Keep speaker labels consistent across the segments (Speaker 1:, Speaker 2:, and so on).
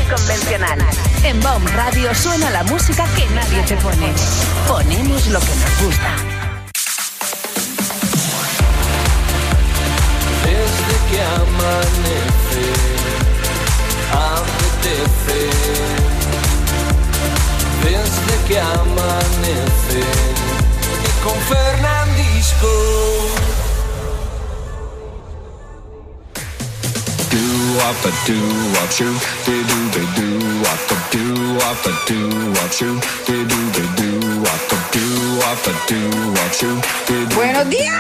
Speaker 1: convencional. En Baum Radio suena la música que nadie te pone. Ponemos lo que nos gusta.
Speaker 2: Desde que amanece, apetece. Desde que amanece, y con Fernandisco.
Speaker 3: Buenos días.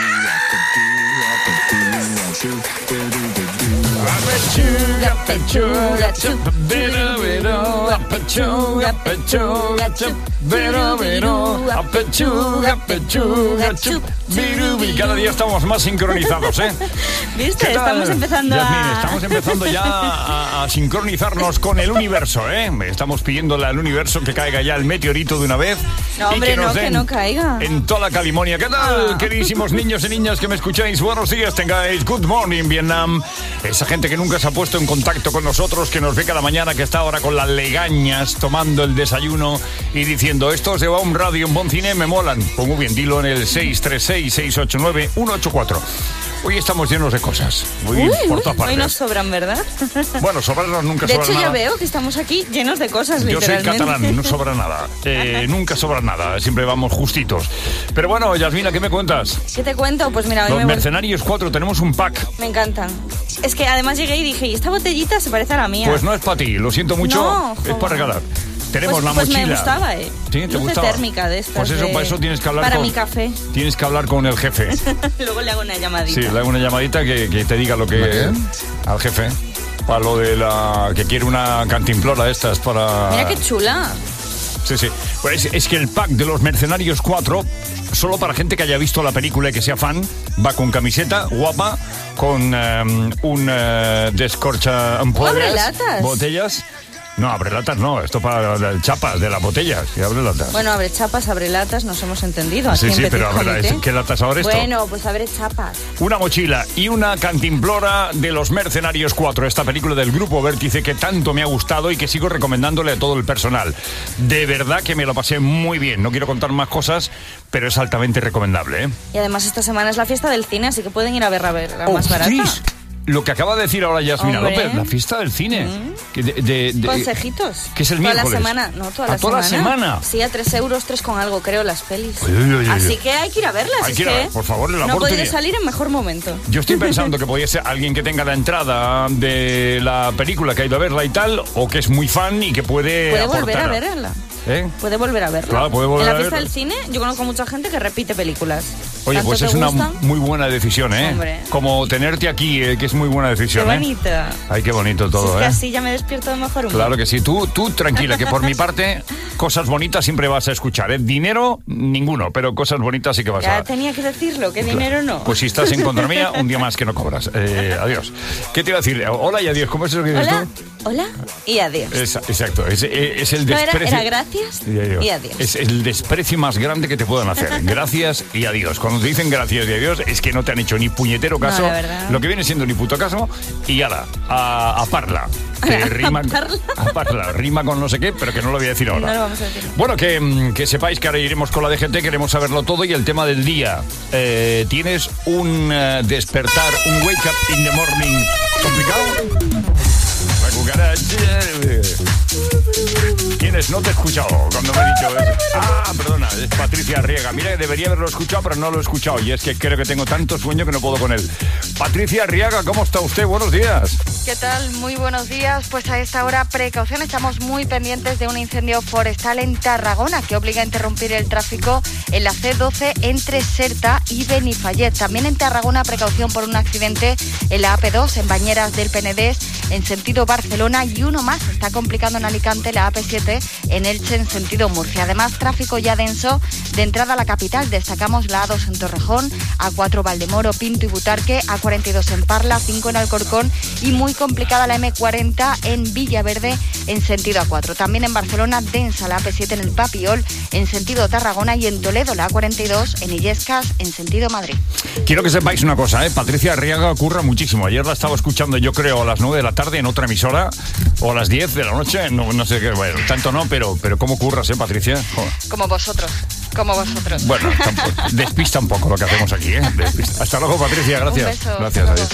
Speaker 4: Pechuga, pechuga, chup, vero, vero, pechuga, pechuga, chup, vero, vero, pechuga, pechuga, chup, virubi. Cada día estamos más sincronizados, ¿eh?
Speaker 5: ¿Viste? Estamos empezando
Speaker 4: Yasmín, estamos empezando ya a sincronizarnos con el universo, ¿eh? Estamos pidiéndole al universo que caiga ya el meteorito de una vez.
Speaker 5: No, hombre, que no caiga.
Speaker 4: En toda la Calimonia. ¿Qué tal, queridísimos niños y niñas que me escucháis? Buenos días, tengáis. Good morning, Vietnam. Esa gente que nunca se ha puesto en contacto con nosotros, que nos ve cada mañana, que está ahora con las legañas, tomando el desayuno y diciendo, estos de Baum Radio en Bon Cine me molan. Pues muy bien, dilo en el 636-689-184. Hoy estamos llenos de cosas. Por todas partes.
Speaker 5: Hoy nos sobran, ¿verdad?
Speaker 4: Bueno, sobrarnos nunca
Speaker 5: de
Speaker 4: sobra nada.
Speaker 5: De hecho, yo veo que estamos aquí llenos de cosas,
Speaker 4: Yo
Speaker 5: literalmente.
Speaker 4: soy catalán, no sobra nada. Nunca sobra nada, siempre vamos justitos. Pero bueno, Yasmina, ¿qué me cuentas?
Speaker 5: ¿Qué te cuento? Pues mira, hoy
Speaker 4: Los Mercenarios 4, tenemos un pack.
Speaker 5: Me encantan. Es que además llegué y dije, ¿y esta botellita se parece a la mía?
Speaker 4: Pues no es para ti, lo siento mucho,
Speaker 5: no,
Speaker 4: es para regalar. Tenemos la
Speaker 5: pues
Speaker 4: mochila.
Speaker 5: me gustaba, ¿eh?
Speaker 4: ¿Sí? ¿Te gustaba?
Speaker 5: Térmica de estas.
Speaker 4: Pues eso, para eso tienes que hablar
Speaker 5: para mi café.
Speaker 4: Tienes que hablar con el jefe.
Speaker 5: Luego le hago una llamadita.
Speaker 4: Sí, le hago una llamadita que te diga lo que... al jefe. Para lo de la... que quiere una cantimplora de estas para...
Speaker 5: Mira qué chula.
Speaker 4: Sí. Pues es que el pack de los Mercenarios 4, solo para gente que haya visto la película y que sea fan, va con camiseta guapa, con un descorcha ampollas, botellas. No, abre latas no, esto para chapas de las botellas, y abre latas.
Speaker 5: Bueno, abre chapas, abre latas, nos hemos entendido.
Speaker 4: Sí, pero ¿qué latas ahora esto?
Speaker 5: Bueno, pues abre chapas.
Speaker 4: Una mochila y una cantimplora de los Mercenarios 4, esta película del Grupo Vértice que tanto me ha gustado y que sigo recomendándole a todo el personal. De verdad que me lo pasé muy bien, no quiero contar más cosas, pero es altamente recomendable, ¿eh?
Speaker 5: Y además esta semana es la fiesta del cine, así que pueden ir a ver la más barata.
Speaker 4: Lo que acaba de decir ahora Yasmina López, la fiesta del cine.
Speaker 5: Consejitos.
Speaker 4: ¿Qué es el
Speaker 5: toda
Speaker 4: miércoles?
Speaker 5: La semana, no, toda
Speaker 4: la semana.
Speaker 5: Sí, a 3 euros, 3 con algo, creo, las pelis. Así que hay que ir a verlas.
Speaker 4: Hay que ir a ver, por favor, la oportunidad.
Speaker 5: No podría salir en mejor momento.
Speaker 4: Yo estoy pensando que podría ser alguien que tenga la entrada de la película, que ha ido a verla y tal, o que es muy fan y que puede aportar.
Speaker 5: Volver a verla. Puede volver a verla.
Speaker 4: Claro, puede volver
Speaker 5: en
Speaker 4: a
Speaker 5: la fiesta
Speaker 4: verla.
Speaker 5: del cine yo conozco mucha gente que repite películas.
Speaker 4: Oye, pues es una muy buena decisión, ¿eh?
Speaker 5: Hombre.
Speaker 4: Como tenerte aquí, que es muy buena decisión,
Speaker 5: Qué bonito.
Speaker 4: Ay, qué bonito todo,
Speaker 5: si es que así ya me despierto de mejor humor.
Speaker 4: Claro que sí. Tú tranquila, que por mi parte, cosas bonitas siempre vas a escuchar, ¿eh? Dinero, ninguno, pero cosas bonitas sí que vas a...
Speaker 5: Ya tenía que decirlo, que dinero no.
Speaker 4: Pues si estás en contra mía, un día más que no cobras. Adiós. ¿Qué te iba a decir? Hola y adiós. ¿Cómo es eso que dices tú?
Speaker 5: Hola y adiós.
Speaker 4: Exacto. Es el desprecio...
Speaker 5: Era gracias y adiós.
Speaker 4: Es el desprecio más grande que te puedan hacer. Gracias y adiós. Cuando te dicen gracias y adiós, es que no te han hecho ni puñetero caso.
Speaker 5: No, la verdad.
Speaker 4: Lo que viene siendo ni puto caso. Y ala, a parla. Que rima, a parla. Rima con no sé qué, pero que no lo voy a decir ahora.
Speaker 5: No lo vamos a decir.
Speaker 4: Bueno, que sepáis que ahora iremos con la DGT, queremos saberlo todo. Y el tema del día. ¿Tienes un despertar, un wake up in the morning complicado? La cucaracha. ¿Quiénes? No te he escuchado cuando me he dicho eso. Perdona, es Patricia Arriaga. Mira, debería haberlo escuchado, pero no lo he escuchado. Y es que creo que tengo tanto sueño que no puedo con él. Patricia Arriaga, ¿cómo está usted? Buenos días.
Speaker 6: ¿Qué tal? Muy buenos días. Pues a esta hora, precaución, estamos muy pendientes de un incendio forestal en Tarragona que obliga a interrumpir el tráfico en la C12 entre Serta y Benifallet. También en Tarragona, precaución por un accidente en la AP2 en Bañeras del Penedés en sentido Barcelona, y uno más está complicando en Alicante, la AP7 en Elche en sentido Murcia. Además, tráfico ya denso de entrada a la capital. Destacamos la A2 en Torrejón, A4 Valdemoro, Pinto y Butarque, A42 en Parla, 5 en Alcorcón y muy complicada la M40 en Villaverde en sentido A4. También en Barcelona, densa la AP7 en el Papiol en sentido Tarragona y en Toledo la A42 en Illescas en sentido Madrid.
Speaker 4: Quiero que sepáis una cosa, Patricia Arriaga curra muchísimo. Ayer la estaba escuchando, yo creo, a las 9 de la tarde en otra emisora, o a las 10 de la noche, no sé qué, bueno, tanto no, pero ¿cómo curras, Patricia? Joder.
Speaker 6: Como vosotros.
Speaker 4: Bueno, despista un poco lo que hacemos aquí, Despista. Hasta luego, Patricia, gracias.
Speaker 6: Un beso.
Speaker 4: Gracias, adiós.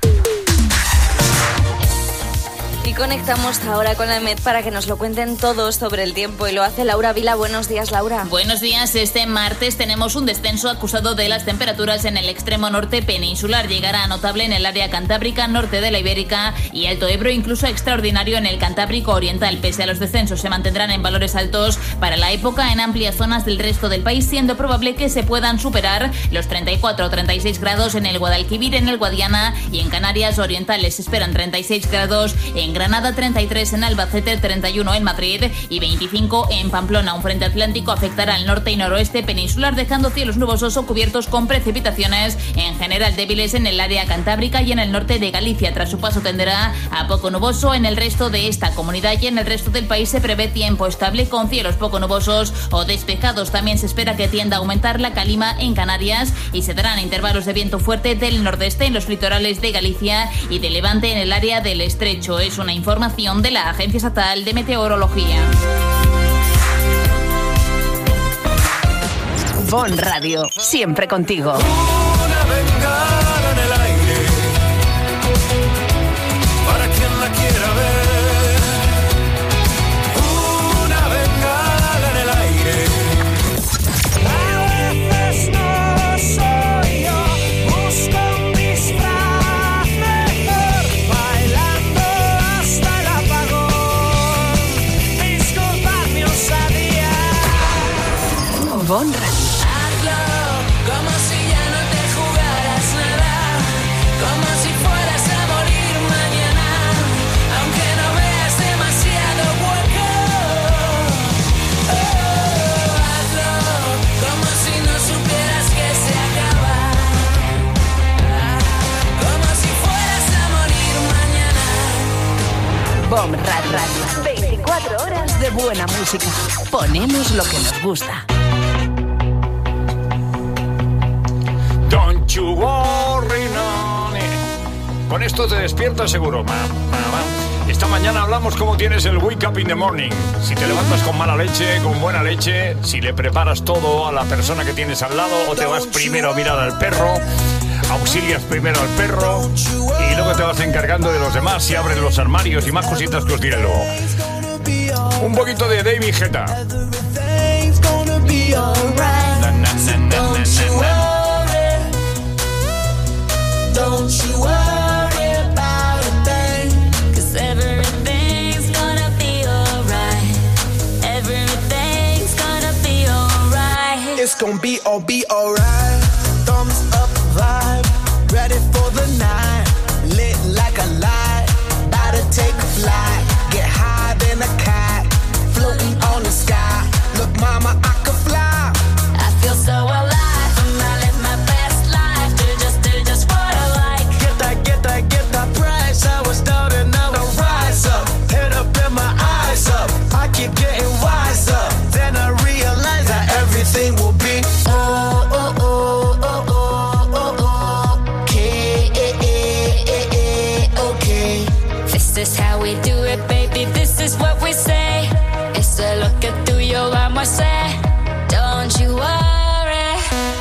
Speaker 5: Y conectamos ahora con la Met para que nos lo cuenten todos sobre el tiempo y lo hace Laura Vila. Buenos días, Laura.
Speaker 3: Buenos días. Este martes tenemos un descenso acusado de las temperaturas en el extremo norte peninsular. Llegará notable en el área cantábrica, norte de la Ibérica y Alto Ebro, incluso extraordinario en el Cantábrico Oriental. Pese a los descensos, se mantendrán en valores altos para la época en amplias zonas del resto del país, siendo probable que se puedan superar los 34 o 36 grados en el Guadalquivir, en el Guadiana y en Canarias Orientales. Se esperan 36 grados en Granada, 33 en Albacete, 31 en Madrid y 25 en Pamplona. Un frente atlántico afectará al norte y noroeste peninsular, dejando cielos nubosos o cubiertos con precipitaciones en general débiles en el área cantábrica y en el norte de Galicia. Tras su paso tenderá a poco nuboso en el resto de esta comunidad y en el resto del país se prevé tiempo estable con cielos poco nubosos o despejados. También se espera que tienda a aumentar la calima en Canarias y se darán intervalos de viento fuerte del nordeste en los litorales de Galicia y de Levante en el área del Estrecho. Es una información de la Agencia Estatal de Meteorología.
Speaker 1: Bon Radio, siempre contigo.
Speaker 2: Una bengala en el aire, para quien la quiera ver. Una bengala en el aire. A veces no soy yo, busco un disfraz mejor, bailando hasta el apagón. Disculpad mi osadía.
Speaker 1: Bon Radio.
Speaker 2: Como si ya no te jugaras nada, como si fueras a morir mañana, aunque no veas demasiado hueco. Hazlo como si no supieras que se acaba, como si fueras a morir mañana.
Speaker 1: Bon Radio. 24 horas de buena música. Ponemos lo que nos gusta.
Speaker 4: Don't you worry, no. Con esto te despiertas seguro. Esta mañana hablamos cómo tienes el wake up in the morning. Si te levantas con mala leche, con buena leche, si le preparas todo a la persona que tienes al lado o te vas primero a mirar al perro, auxilias primero al perro y luego te vas encargando de los demás y abres los armarios y más cositas que os diré luego. Un poquito de David Guetta.
Speaker 2: Don't you worry about a thing, 'cause everything's gonna be alright. Everything's gonna be alright. It's gonna be alright. Thumbs up vibe, ready for the night. Lit like a light, about to take a flight. Get higher than a cat, floating on the sky. Look, mama, I could fly. I feel so alive. I live my best life. Do just what I like. Get that price. I was down and now I rise up. Head up and my eyes up. I keep getting wiser. Then I realize that everything will be okay. This is how we do it, baby. This is what we say. It's a look at tuyo, vamos a say. Don't you worry.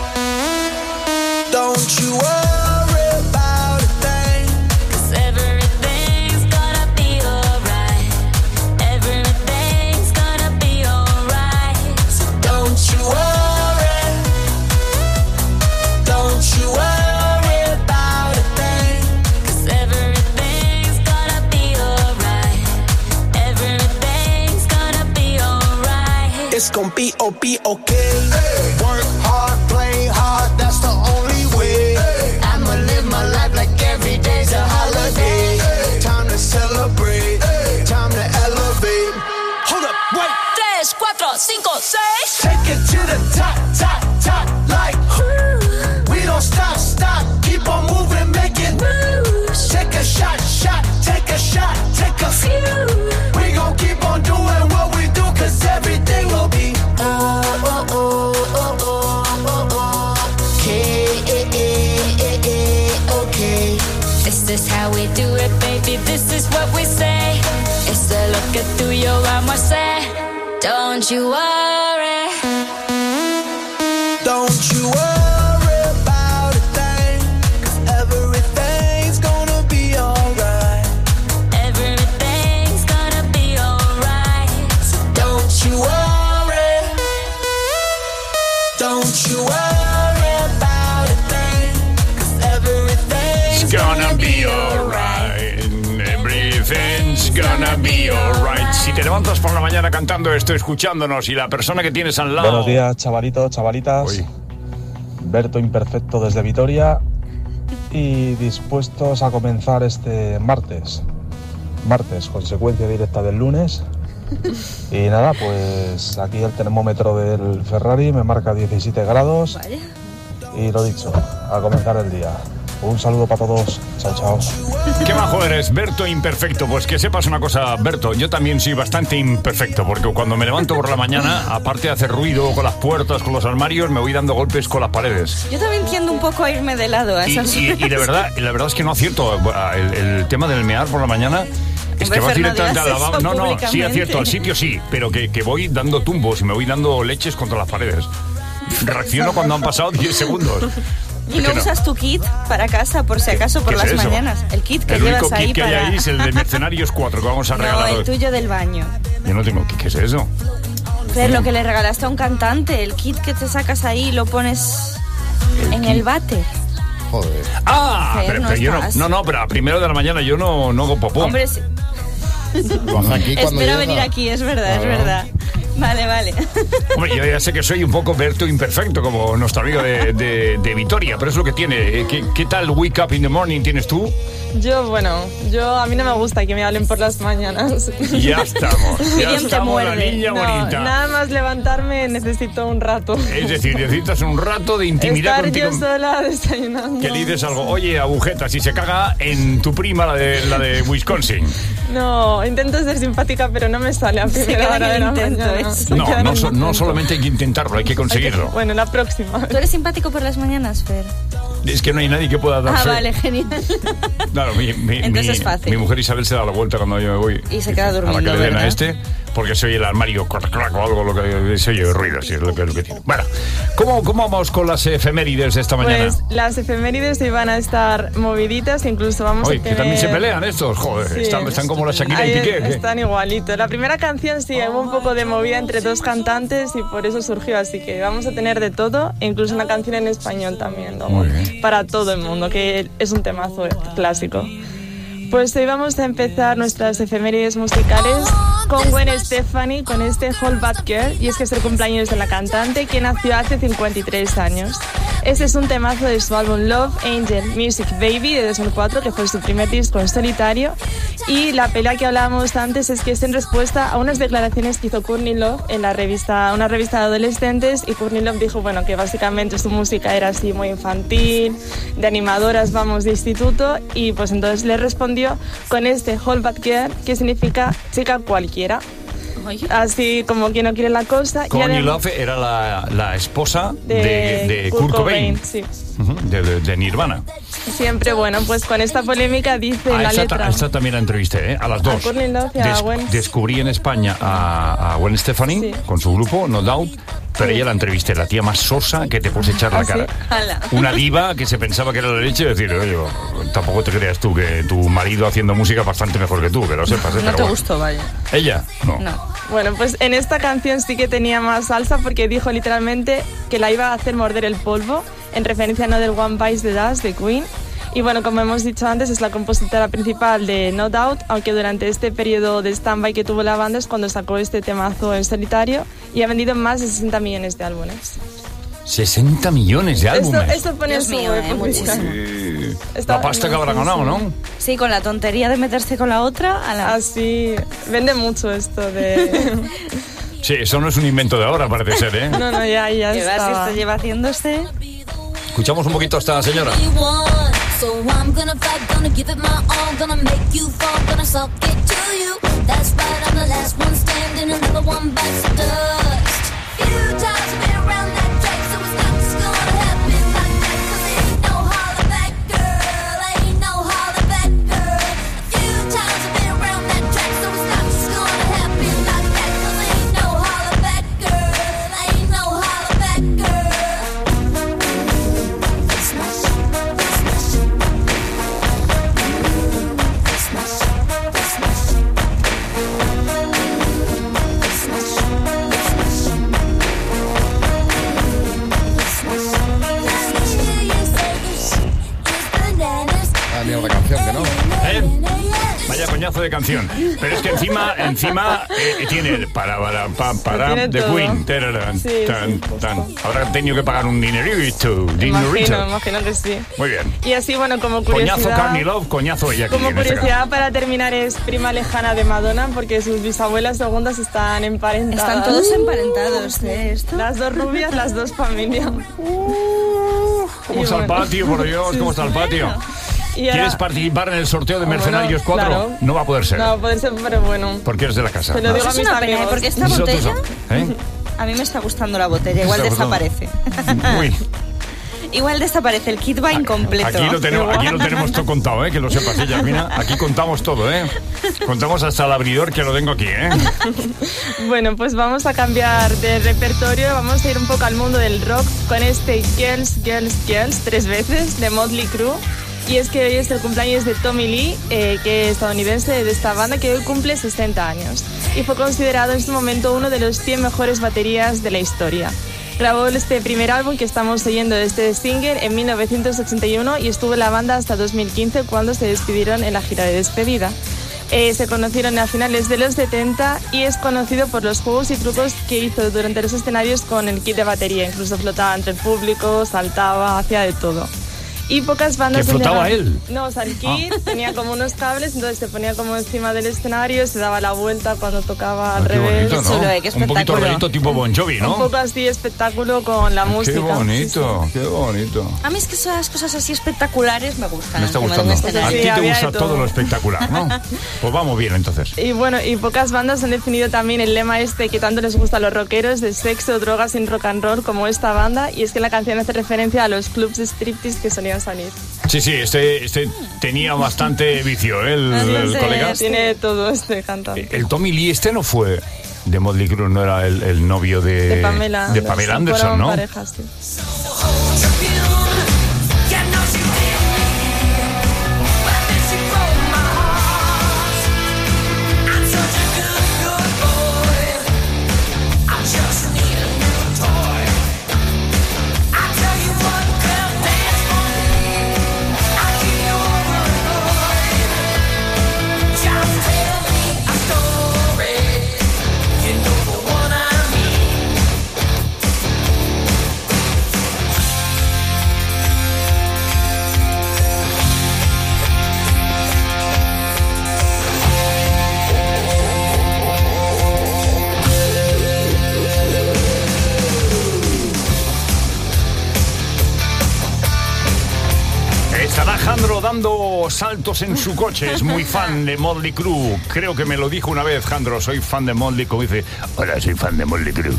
Speaker 2: Don't you worry about a thing, 'cause everything's gonna be alright. Everything's gonna be alright. So don't you worry. Don't you worry about a thing, 'cause everything's gonna be alright. Everything's gonna be alright. It's gonna be okay. Hey. Work hard, play hard, that's the only way. Hey. I'ma live my life like every day's a holiday. Hey. Time to celebrate, hey. Time to elevate. Hold up, wait. 3, 4, 5, 6. Take it to the top, like we don't stop, keep on moving, make it moves. Take a shot, take yo vamos a hacer. Don't you worry.
Speaker 7: Don't you worry about a thing, 'cause everything's gonna be alright.
Speaker 2: Everything's gonna be alright.
Speaker 7: So don't you worry. Don't you worry about a thing, 'cause everything's
Speaker 4: Gonna be alright. Everything's gonna be alright. Si te levantas por la mañana cantando esto, escuchándonos, y la persona que tienes al lado...
Speaker 8: Buenos días, chavalitos, chavalitas.
Speaker 4: Uy.
Speaker 8: Berto Imperfecto desde Vitoria y dispuestos a comenzar este martes. Martes, consecuencia directa del lunes. Y nada, pues aquí el termómetro del Ferrari me marca 17 grados.
Speaker 5: Vaya.
Speaker 8: Y lo dicho, a comenzar el día. Un saludo para todos. Chao, chao.
Speaker 4: ¿Qué bajo eres, Berto Imperfecto? Pues que sepas una cosa, Berto, yo también soy bastante imperfecto, porque cuando me levanto por la mañana, aparte de hacer ruido con las puertas, con los armarios, me voy dando golpes con las paredes.
Speaker 5: Yo también tiendo un poco a irme de lado a
Speaker 4: Y
Speaker 5: esas
Speaker 4: de verdad, la verdad es que no acierto. El tema del mear por la mañana es
Speaker 5: Hombre,
Speaker 4: que vas
Speaker 5: Fer, no
Speaker 4: directamente al
Speaker 5: digas
Speaker 4: lavabo.
Speaker 5: eso
Speaker 4: No, sí
Speaker 5: públicamente.
Speaker 4: acierto, al sitio sí, pero que voy dando tumbos y me voy dando leches contra las paredes. Reacciono cuando han pasado 10 segundos.
Speaker 5: ¿Y no
Speaker 4: ¿Qué no?
Speaker 5: usas tu kit para casa, por si acaso, por
Speaker 4: ¿Qué es
Speaker 5: las
Speaker 4: eso?
Speaker 5: mañanas? El kit que
Speaker 4: El
Speaker 5: llevas
Speaker 4: único
Speaker 5: ahí
Speaker 4: kit que
Speaker 5: para...
Speaker 4: hay ahí es el de Mercenarios 4 que vamos a
Speaker 5: No,
Speaker 4: regalar
Speaker 5: el
Speaker 4: hoy.
Speaker 5: tuyo del baño.
Speaker 4: Yo no tengo kit, ¿qué es eso?
Speaker 5: Fer, lo que le regalaste a un cantante, el kit que te sacas ahí y lo pones en el váter.
Speaker 9: Joder.
Speaker 4: Ah,
Speaker 5: Fer, no
Speaker 4: pero yo
Speaker 5: estás.
Speaker 4: no, pero a primero de la mañana yo no hago popó.
Speaker 5: Hombre, sí.
Speaker 9: Baja aquí cuando
Speaker 5: Espero
Speaker 9: llega.
Speaker 5: venir aquí, es verdad, es verdad. Vale.
Speaker 4: Hombre, yo ya sé que soy un poco Berto Imperfecto, como nuestro amigo de Vitoria, pero es lo que tiene. ¿Qué tal Wake Up in the Morning tienes tú?
Speaker 10: A mí no me gusta que me hablen por las mañanas.
Speaker 4: Ya estamos,
Speaker 5: Miriam te
Speaker 4: la
Speaker 5: muerde.
Speaker 4: niña bonita.
Speaker 10: Nada más levantarme necesito un rato.
Speaker 4: Es decir, necesitas un rato de intimidad
Speaker 10: Estar
Speaker 4: contigo.
Speaker 10: yo sola desayunando.
Speaker 4: Que le dices algo, oye, agujeta, si se caga en tu prima, la de Wisconsin.
Speaker 10: No, intento ser simpática, pero no me sale a
Speaker 5: Se
Speaker 10: primera
Speaker 5: queda en
Speaker 10: hora de
Speaker 5: el
Speaker 10: la
Speaker 5: intento,
Speaker 10: mañana.
Speaker 5: ¿eh?
Speaker 10: Se
Speaker 4: No,
Speaker 10: queda en
Speaker 4: no,
Speaker 10: el
Speaker 4: no
Speaker 10: intento.
Speaker 4: solamente hay que intentarlo, hay que conseguirlo.
Speaker 10: Bueno, la próxima.
Speaker 5: ¿Tú eres simpático por las mañanas, Fer?
Speaker 4: Es que no hay nadie que pueda dar
Speaker 5: Ah,
Speaker 4: fe.
Speaker 5: vale, genial.
Speaker 4: Claro,
Speaker 5: Entonces es fácil.
Speaker 4: mi mujer Isabel se da la vuelta cuando yo me voy.
Speaker 5: Y se queda
Speaker 4: A la
Speaker 5: durmiendo,
Speaker 4: que le den a
Speaker 5: ¿verdad?
Speaker 4: este, porque soy el armario crac, crac, o algo, lo que se oye ruido, así es lo que tiene. Bueno, ¿cómo vamos con las efemérides de esta mañana?
Speaker 10: Pues las efemérides hoy van a estar moviditas, incluso vamos
Speaker 4: Oye,
Speaker 10: a
Speaker 4: que
Speaker 10: tener...
Speaker 4: también se pelean estos, joder,
Speaker 10: Sí.
Speaker 4: están como la Shakira y
Speaker 10: Ahí
Speaker 4: Piqué. ¿qué?
Speaker 10: están igualitos. La primera canción sí, hubo un poco de movida entre dos cantantes y por eso surgió, así que vamos a tener de todo, e incluso una canción en español también, ¿no?
Speaker 4: Muy bien.
Speaker 10: Para todo el mundo, que es un temazo clásico. Pues hoy vamos a empezar nuestras efemérides musicales con Gwen Stefani, con este Whole Bad Girl, y es que es el cumpleaños de la cantante, que nació hace 53 años. Este es un temazo de su álbum Love Angel Music Baby de 2004, que fue su primer disco en solitario, y la pelea que hablábamos antes es que es en respuesta a unas declaraciones que hizo Courtney Love en una revista de adolescentes, y Courtney Love dijo, bueno, que básicamente su música era así muy infantil, de animadoras, vamos, de instituto, y pues entonces le respondió con este Whole Bad Girl, que significa chica cualquiera. Así como quien no quiere la cosa. Y
Speaker 4: Courtney
Speaker 10: además-
Speaker 4: Love era la esposa de
Speaker 10: Kurt
Speaker 4: Kurt Cobain,
Speaker 10: sí.
Speaker 4: Ujú, de Nirvana.
Speaker 10: Siempre, bueno, pues con esta polémica dice la letra.
Speaker 4: Esta también la entrevisté, a las dos.
Speaker 10: Courtney Love y a Gwen.
Speaker 4: Descubrí en España a Gwen Stefani
Speaker 10: Sí.
Speaker 4: con su grupo, No Doubt, pero ella la entrevisté, la tía más sosa que te puedes echar la
Speaker 10: ¿Ah, sí?
Speaker 4: cara.
Speaker 5: Hala.
Speaker 4: Una diva que se pensaba que era la leche y decir, oye, tampoco te creas tú que tu marido haciendo música es bastante mejor que tú, que lo sepas.
Speaker 5: No
Speaker 4: pero
Speaker 5: te
Speaker 4: bueno.
Speaker 5: gustó, vaya.
Speaker 4: ¿Ella? No.
Speaker 5: No.
Speaker 10: Bueno, pues en esta canción sí que tenía más salsa porque dijo literalmente que la iba a hacer morder el polvo, en referencia a No del One Bites the Dust de Queen. Y bueno, como hemos dicho antes, es la compositora principal de No Doubt, aunque durante este periodo de stand-by que tuvo la banda es cuando sacó este temazo en solitario y ha vendido más de 60 millones de álbumes.
Speaker 4: 60 millones de álbumes.
Speaker 10: Esto pone
Speaker 5: Dios
Speaker 10: su
Speaker 5: mío,
Speaker 10: época.
Speaker 5: muchísimo.
Speaker 4: La pasta que habrá ganado, ¿no?
Speaker 5: Sí, con la tontería de meterse con la otra, a la...
Speaker 10: Así, vende mucho esto de...
Speaker 4: Sí, eso no es un invento de ahora, parece ser, ¿eh?
Speaker 10: No, ya
Speaker 5: Que va, si
Speaker 10: estaba.
Speaker 5: esto lleva haciéndose...
Speaker 4: Escuchamos un poquito a esta señora.
Speaker 2: So I'm gonna fight, gonna give it my all, gonna make you fall, gonna suck it to you. That's right, I'm the last one standing, another one bites the dust. Few times I've been around that track, so it's not just gonna happen like that. 'Cause ain't no holler back, girl, ain't no holler back, girl. A few times I've been around that track, so it's not just gonna happen
Speaker 4: de canción. Pero es que encima tiene el para
Speaker 10: Tiene
Speaker 4: de
Speaker 10: todo.
Speaker 4: Queen. Tararán,
Speaker 10: Sí,
Speaker 4: tan,
Speaker 10: sí,
Speaker 4: tan. Habrá tenido que pagar un dinerito.
Speaker 10: Imagino que sí.
Speaker 4: Muy bien.
Speaker 10: Y así, bueno, como
Speaker 4: Coñazo
Speaker 10: curiosidad...
Speaker 4: Carney Love, coñazo ella aquí.
Speaker 10: Como
Speaker 4: en este
Speaker 10: curiosidad para terminar, es prima lejana de Madonna porque sus bisabuelas segundas están emparentadas.
Speaker 5: Están todos emparentados, esto.
Speaker 10: Las dos rubias, las dos familias.
Speaker 4: ¿Cómo está el patio, por Dios? ¿Cómo está el patio?
Speaker 10: Y ahora-
Speaker 4: ¿Quieres participar en el sorteo de
Speaker 10: Bueno,
Speaker 4: Mercenarios 4?
Speaker 10: claro.
Speaker 4: No va a poder ser.
Speaker 10: No, puede ser, pero bueno.
Speaker 4: Porque eres de la casa.
Speaker 10: Te lo
Speaker 4: Ah.
Speaker 10: digo a
Speaker 5: Es
Speaker 10: mis
Speaker 5: una pena,
Speaker 10: amigos.
Speaker 5: porque esta
Speaker 4: Eso,
Speaker 5: botella...
Speaker 4: ¿eh?
Speaker 5: A mí me está gustando la botella, igual
Speaker 4: Está gustando.
Speaker 5: desaparece.
Speaker 4: Uy,
Speaker 5: Igual desaparece, el kit va incompleto.
Speaker 4: aquí lo tenemos todo contado, ¿eh? Que lo sepas, Yasmina. Aquí contamos todo, ¿eh? Contamos hasta el abridor que lo tengo aquí, ¿eh?
Speaker 10: Bueno, pues vamos a cambiar de repertorio, vamos a ir un poco al mundo del rock con este Girls, Girls, Girls, 3 veces, de Motley Crue. Y es que hoy es el cumpleaños de Tommy Lee, que es estadounidense, de esta banda, que hoy cumple 60 años. Y fue considerado en su momento uno de los 100 mejores baterías de la historia. Grabó este primer álbum que estamos oyendo de este single en 1981 y estuvo en la banda hasta 2015, cuando se despidieron en la gira de despedida. Se conocieron a finales de los 70 y es conocido por los juegos y trucos que hizo durante los escenarios con el kit de batería. Incluso flotaba entre el público, saltaba, hacía de todo. Y pocas bandas...
Speaker 4: ¿Que flotaba
Speaker 10: llegaron-
Speaker 4: él?
Speaker 10: No, o sea, el kit tenía como unos cables, entonces se ponía como encima del escenario, se daba la vuelta cuando tocaba al
Speaker 4: Ah, qué
Speaker 10: revés.
Speaker 4: bonito, ¿no?
Speaker 5: Qué
Speaker 4: Un poquito
Speaker 5: espectáculo.
Speaker 4: rollito tipo Bon Jovi,
Speaker 10: Un
Speaker 4: ¿no?
Speaker 10: poco así espectáculo con la música.
Speaker 4: Qué bonito, qué bonito.
Speaker 5: A mí es que esas cosas así espectaculares me gustan.
Speaker 4: Me está
Speaker 5: encima de un
Speaker 4: gustando.
Speaker 5: escenario.
Speaker 4: A ti
Speaker 10: Sí,
Speaker 4: te
Speaker 10: había de
Speaker 4: gusta todo
Speaker 10: todo.
Speaker 4: lo espectacular, ¿no? Pues vamos bien, entonces.
Speaker 10: Y bueno, y pocas bandas han definido también el lema este que tanto les gusta a los rockeros de sexo, drogas sin rock and roll como esta banda, y es que la canción hace referencia a los clubs de striptease que solían salir.
Speaker 4: Sí, sí, este tenía bastante vicio, ¿eh? El
Speaker 5: Sí,
Speaker 4: colega.
Speaker 10: Tiene todo este cantante.
Speaker 4: El Tommy Lee este no fue de Motley Crue, no era el novio
Speaker 10: De Pamela
Speaker 4: de Pamela Anderson,
Speaker 10: Fueron
Speaker 4: ¿no?
Speaker 10: parejas, sí.
Speaker 4: Está Alejandro dando saltos en su coche, es muy fan de Motley Crue. Creo que me lo dijo una vez, Jandro, soy fan de Motley Crue. Dice, hola, soy fan de Motley Crue.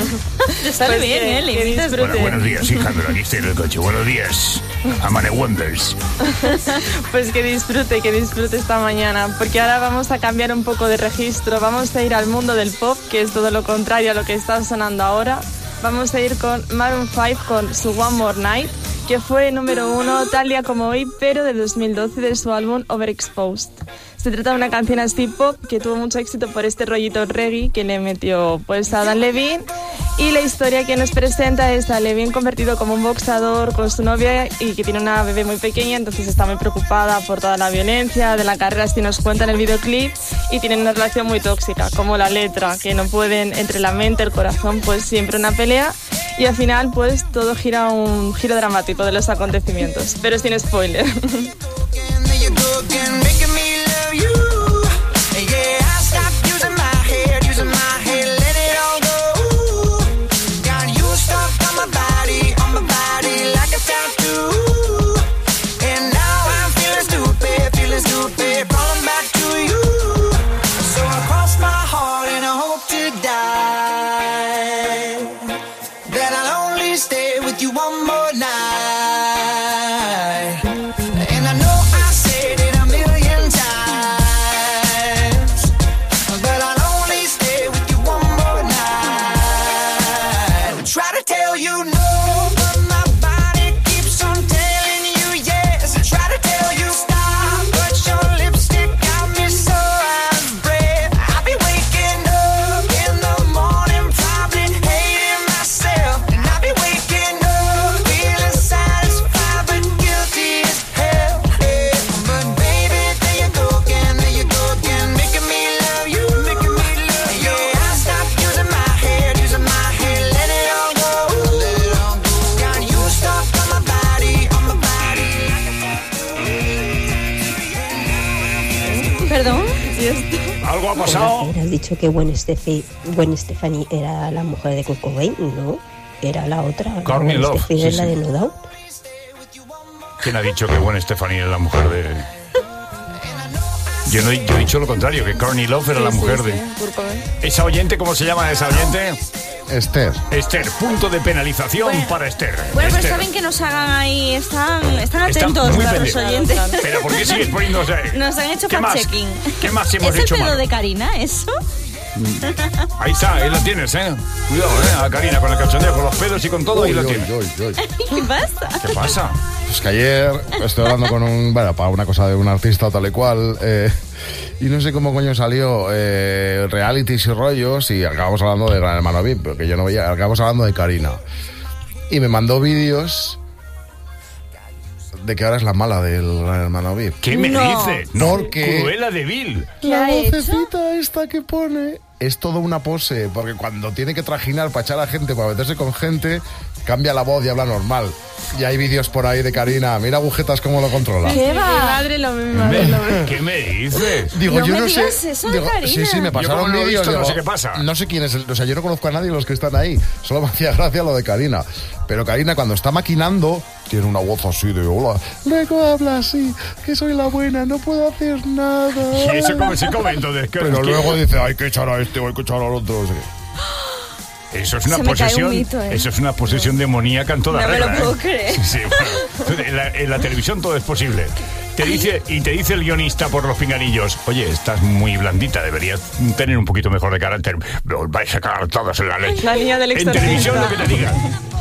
Speaker 5: Te sale
Speaker 10: Pues
Speaker 5: bien,
Speaker 10: que-
Speaker 5: Le
Speaker 10: que
Speaker 5: imitas
Speaker 10: disfrute.
Speaker 4: Bueno, buenos días, sí, Jandro, aquí estoy en el coche. Buenos días, Amane Wonders.
Speaker 10: Pues que disfrute esta mañana, porque ahora vamos a cambiar un poco de registro, vamos a ir al mundo del pop, que es todo lo contrario a lo que está sonando ahora. Vamos a ir con Maroon 5 con su One More Night, que fue número 1 tal día como hoy, pero de 2012, de su álbum Overexposed. Se trata de una canción así pop que tuvo mucho éxito por este rollito reggae que le metió pues a Dan Levine, y la historia que nos presenta es a Levine convertido como un boxeador con su novia y que tiene una bebé muy pequeña, entonces está muy preocupada por toda la violencia de la carrera, así nos cuenta en el videoclip, y tienen una relación muy tóxica, como la letra, que no pueden, entre la mente y el corazón, pues siempre una pelea, y al final pues todo gira un giro dramático de los acontecimientos, pero sin spoiler.
Speaker 7: One more night, and I know I said it a million
Speaker 4: Algo ha pasado.
Speaker 11: ¿Has dicho que Gwen Stefani era la mujer de Kurt Cobain? No, era la otra.
Speaker 4: Courtney
Speaker 11: Gwen
Speaker 4: Love,
Speaker 11: Stefani
Speaker 4: sí,
Speaker 11: es la
Speaker 4: sí.
Speaker 11: de No Doubt.
Speaker 4: ¿Quién ha dicho que Gwen Stefani es la mujer de...? Yo he dicho lo contrario, que Courtney Love era la mujer de...
Speaker 10: Kurt Cobain.
Speaker 4: ¿Esa oyente, cómo se llama esa oyente?
Speaker 9: Esther.
Speaker 4: Esther, punto de penalización para Esther.
Speaker 5: Bueno, pero
Speaker 4: Esther.
Speaker 5: saben que nos hagan ahí, están
Speaker 4: Están
Speaker 5: atentos
Speaker 4: muy
Speaker 5: nuestros
Speaker 4: pendientes.
Speaker 5: oyentes.
Speaker 4: Pero ¿por qué sigues poniéndose?
Speaker 5: Nos han hecho
Speaker 4: ¿Qué más?
Speaker 5: fact-checking.
Speaker 4: ¿Qué más hemos
Speaker 5: ¿Es el
Speaker 4: hecho
Speaker 5: pedo
Speaker 4: mal?
Speaker 5: de Karina, eso?
Speaker 4: Ahí está, ahí la tienes, ¿eh? Cuidado, a Karina con el cachondeo, con los pedos y con todo, ahí la tienes.
Speaker 5: ¿Qué pasa?
Speaker 4: ¿Qué pasa?
Speaker 9: Pues que ayer estoy hablando con para una cosa de un artista tal y cual, y no sé cómo coño salió realities y rollos, y acabamos hablando de Gran Hermano VIP, pero que yo no veía, acabamos hablando de Karina. Y me mandó vídeos de que ahora es la mala del Gran Hermano VIP.
Speaker 4: ¿Qué me dice? No,
Speaker 9: Porque
Speaker 4: Cruella de Vil.
Speaker 9: la vocecita esta que pone es toda una pose, porque cuando tiene que trajinar para echar a gente, para meterse con gente, cambia la voz y habla normal. Y hay vídeos por ahí de Karina, mira agujetas cómo lo controla.
Speaker 10: ¿Qué va? Mi madre lo mismo.
Speaker 4: ¿Qué me dices?
Speaker 9: Digo,
Speaker 5: No
Speaker 9: yo
Speaker 5: me
Speaker 9: no sé.
Speaker 5: digas eso de
Speaker 9: Digo,
Speaker 5: Karina.
Speaker 9: sí, me
Speaker 4: Yo
Speaker 9: pasaron
Speaker 4: como no lo he
Speaker 9: vídeos.
Speaker 4: visto, no
Speaker 9: digo,
Speaker 4: sé qué pasa.
Speaker 9: No sé quién es, o sea, yo no conozco a nadie de los que están ahí. Solo me hacía gracia lo de Karina. Pero Karina, cuando está maquinando, tiene una voz así de hola. Luego habla así, que soy la buena, no puedo hacer nada.
Speaker 4: ¿Y eso cómo se come entonces?
Speaker 9: Pero luego dice, hay que echar a este, hay que echar al otro. No sé qué.
Speaker 4: Eso es una
Speaker 5: Se me cae un
Speaker 4: posesión.
Speaker 5: mito, ¿eh?
Speaker 4: Eso es una posesión demoníaca en toda
Speaker 5: No me
Speaker 4: regla.
Speaker 5: lo puedo
Speaker 4: ¿eh?
Speaker 5: creer.
Speaker 4: Sí, bueno. En la televisión todo es posible. Te dice el guionista por los pinganillos, oye, estás muy blandita, deberías tener un poquito mejor de carácter. Os vais a cagar todos en la leche.
Speaker 10: La niña del
Speaker 4: En
Speaker 10: exorcista.
Speaker 4: televisión lo que te digan.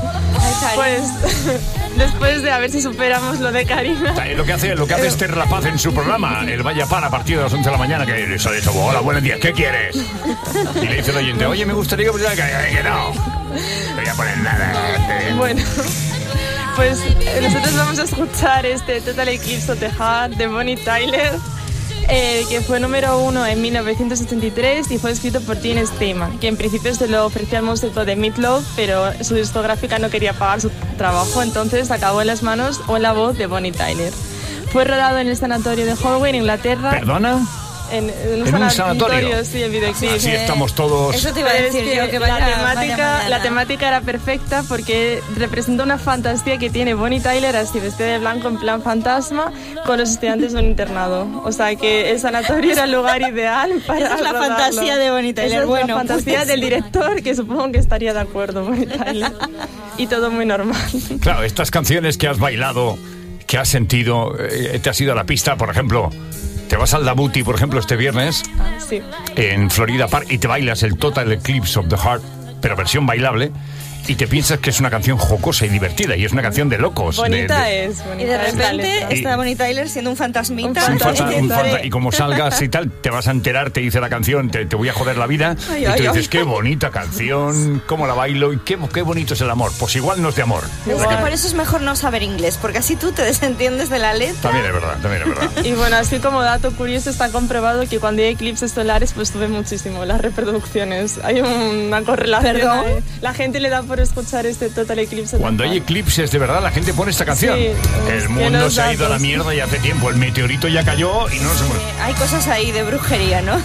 Speaker 10: Pues después de a ver si superamos lo de Karina.
Speaker 4: Lo que hace Esther La Paz en su programa, el Vaya Para, a partir de las 11 de la mañana, que le sale eso, hola, buenos días, ¿qué quieres? Y le dice el oyente, oye, me gustaría que no. No voy a poner nada.
Speaker 10: Bueno, pues nosotros vamos a escuchar este Total Eclipse of the Heart de Bonnie Tyler, que fue número 1 en 1983 y fue escrito por Gene Steinman, que en principio se lo ofrecía al músico de Meat Loaf, pero su discográfica no quería pagar su trabajo, entonces acabó en las manos o en la voz de Bonnie Tyler. Fue rodado en el sanatorio de Holloway, en Inglaterra.
Speaker 4: ¿Perdona?
Speaker 10: En
Speaker 4: un sanatorio.
Speaker 10: Sí, el videoclip.
Speaker 4: Así estamos todos.
Speaker 5: Eso te iba a decir yo, que vaya,
Speaker 10: la temática era perfecta porque representa una fantasía que tiene Bonnie Tyler así vestida de blanco en plan fantasma con los estudiantes de un internado. O sea que el sanatorio era el lugar ideal para
Speaker 5: Esa es la
Speaker 10: rodarlo.
Speaker 5: fantasía de Bonnie Tyler.
Speaker 10: Esa es
Speaker 5: Bueno,
Speaker 10: la fantasía
Speaker 5: pues-
Speaker 10: del director, que supongo que estaría de acuerdo, Bonnie Tyler. Y todo muy normal.
Speaker 4: Claro, estas canciones que has bailado, que has sentido, te has ido a la pista, por ejemplo. Te vas al Dabuti, por ejemplo, este viernes
Speaker 10: Sí.
Speaker 4: en Florida Park y te bailas el Total Eclipse of the Heart, pero versión bailable, y te piensas que es una canción jocosa y divertida y es una canción de locos.
Speaker 10: Bonita es, bonita
Speaker 5: Y de
Speaker 10: es la
Speaker 5: repente
Speaker 10: letra.
Speaker 5: está Bonnie Tyler siendo un fantasmita.
Speaker 4: Y como salgas y tal, te vas a enterar, te dice la canción, te voy a joder la vida,
Speaker 5: Ay,
Speaker 4: y tú
Speaker 5: ay,
Speaker 4: dices,
Speaker 5: ay.
Speaker 4: qué bonita canción, cómo la bailo y qué bonito es el amor. Pues igual no es de amor.
Speaker 5: Es que por eso es mejor no saber inglés, porque así tú te desentiendes de la letra.
Speaker 4: También es verdad, también es verdad.
Speaker 10: Y bueno, así como dato curioso, está comprobado que cuando hay eclipses solares, pues sube muchísimo las reproducciones. Hay una correlación.
Speaker 5: ¿Perdón?
Speaker 10: ahí. La gente le da por escuchar este Total Eclipse.
Speaker 4: Cuando hay eclipses, de verdad, la gente pone esta canción.
Speaker 10: Sí,
Speaker 4: El
Speaker 10: que
Speaker 4: mundo
Speaker 10: los
Speaker 4: se ha ido a la
Speaker 10: datos.
Speaker 4: mierda ya hace tiempo. El meteorito ya cayó y no se muere.
Speaker 5: Hay cosas ahí de brujería, ¿no?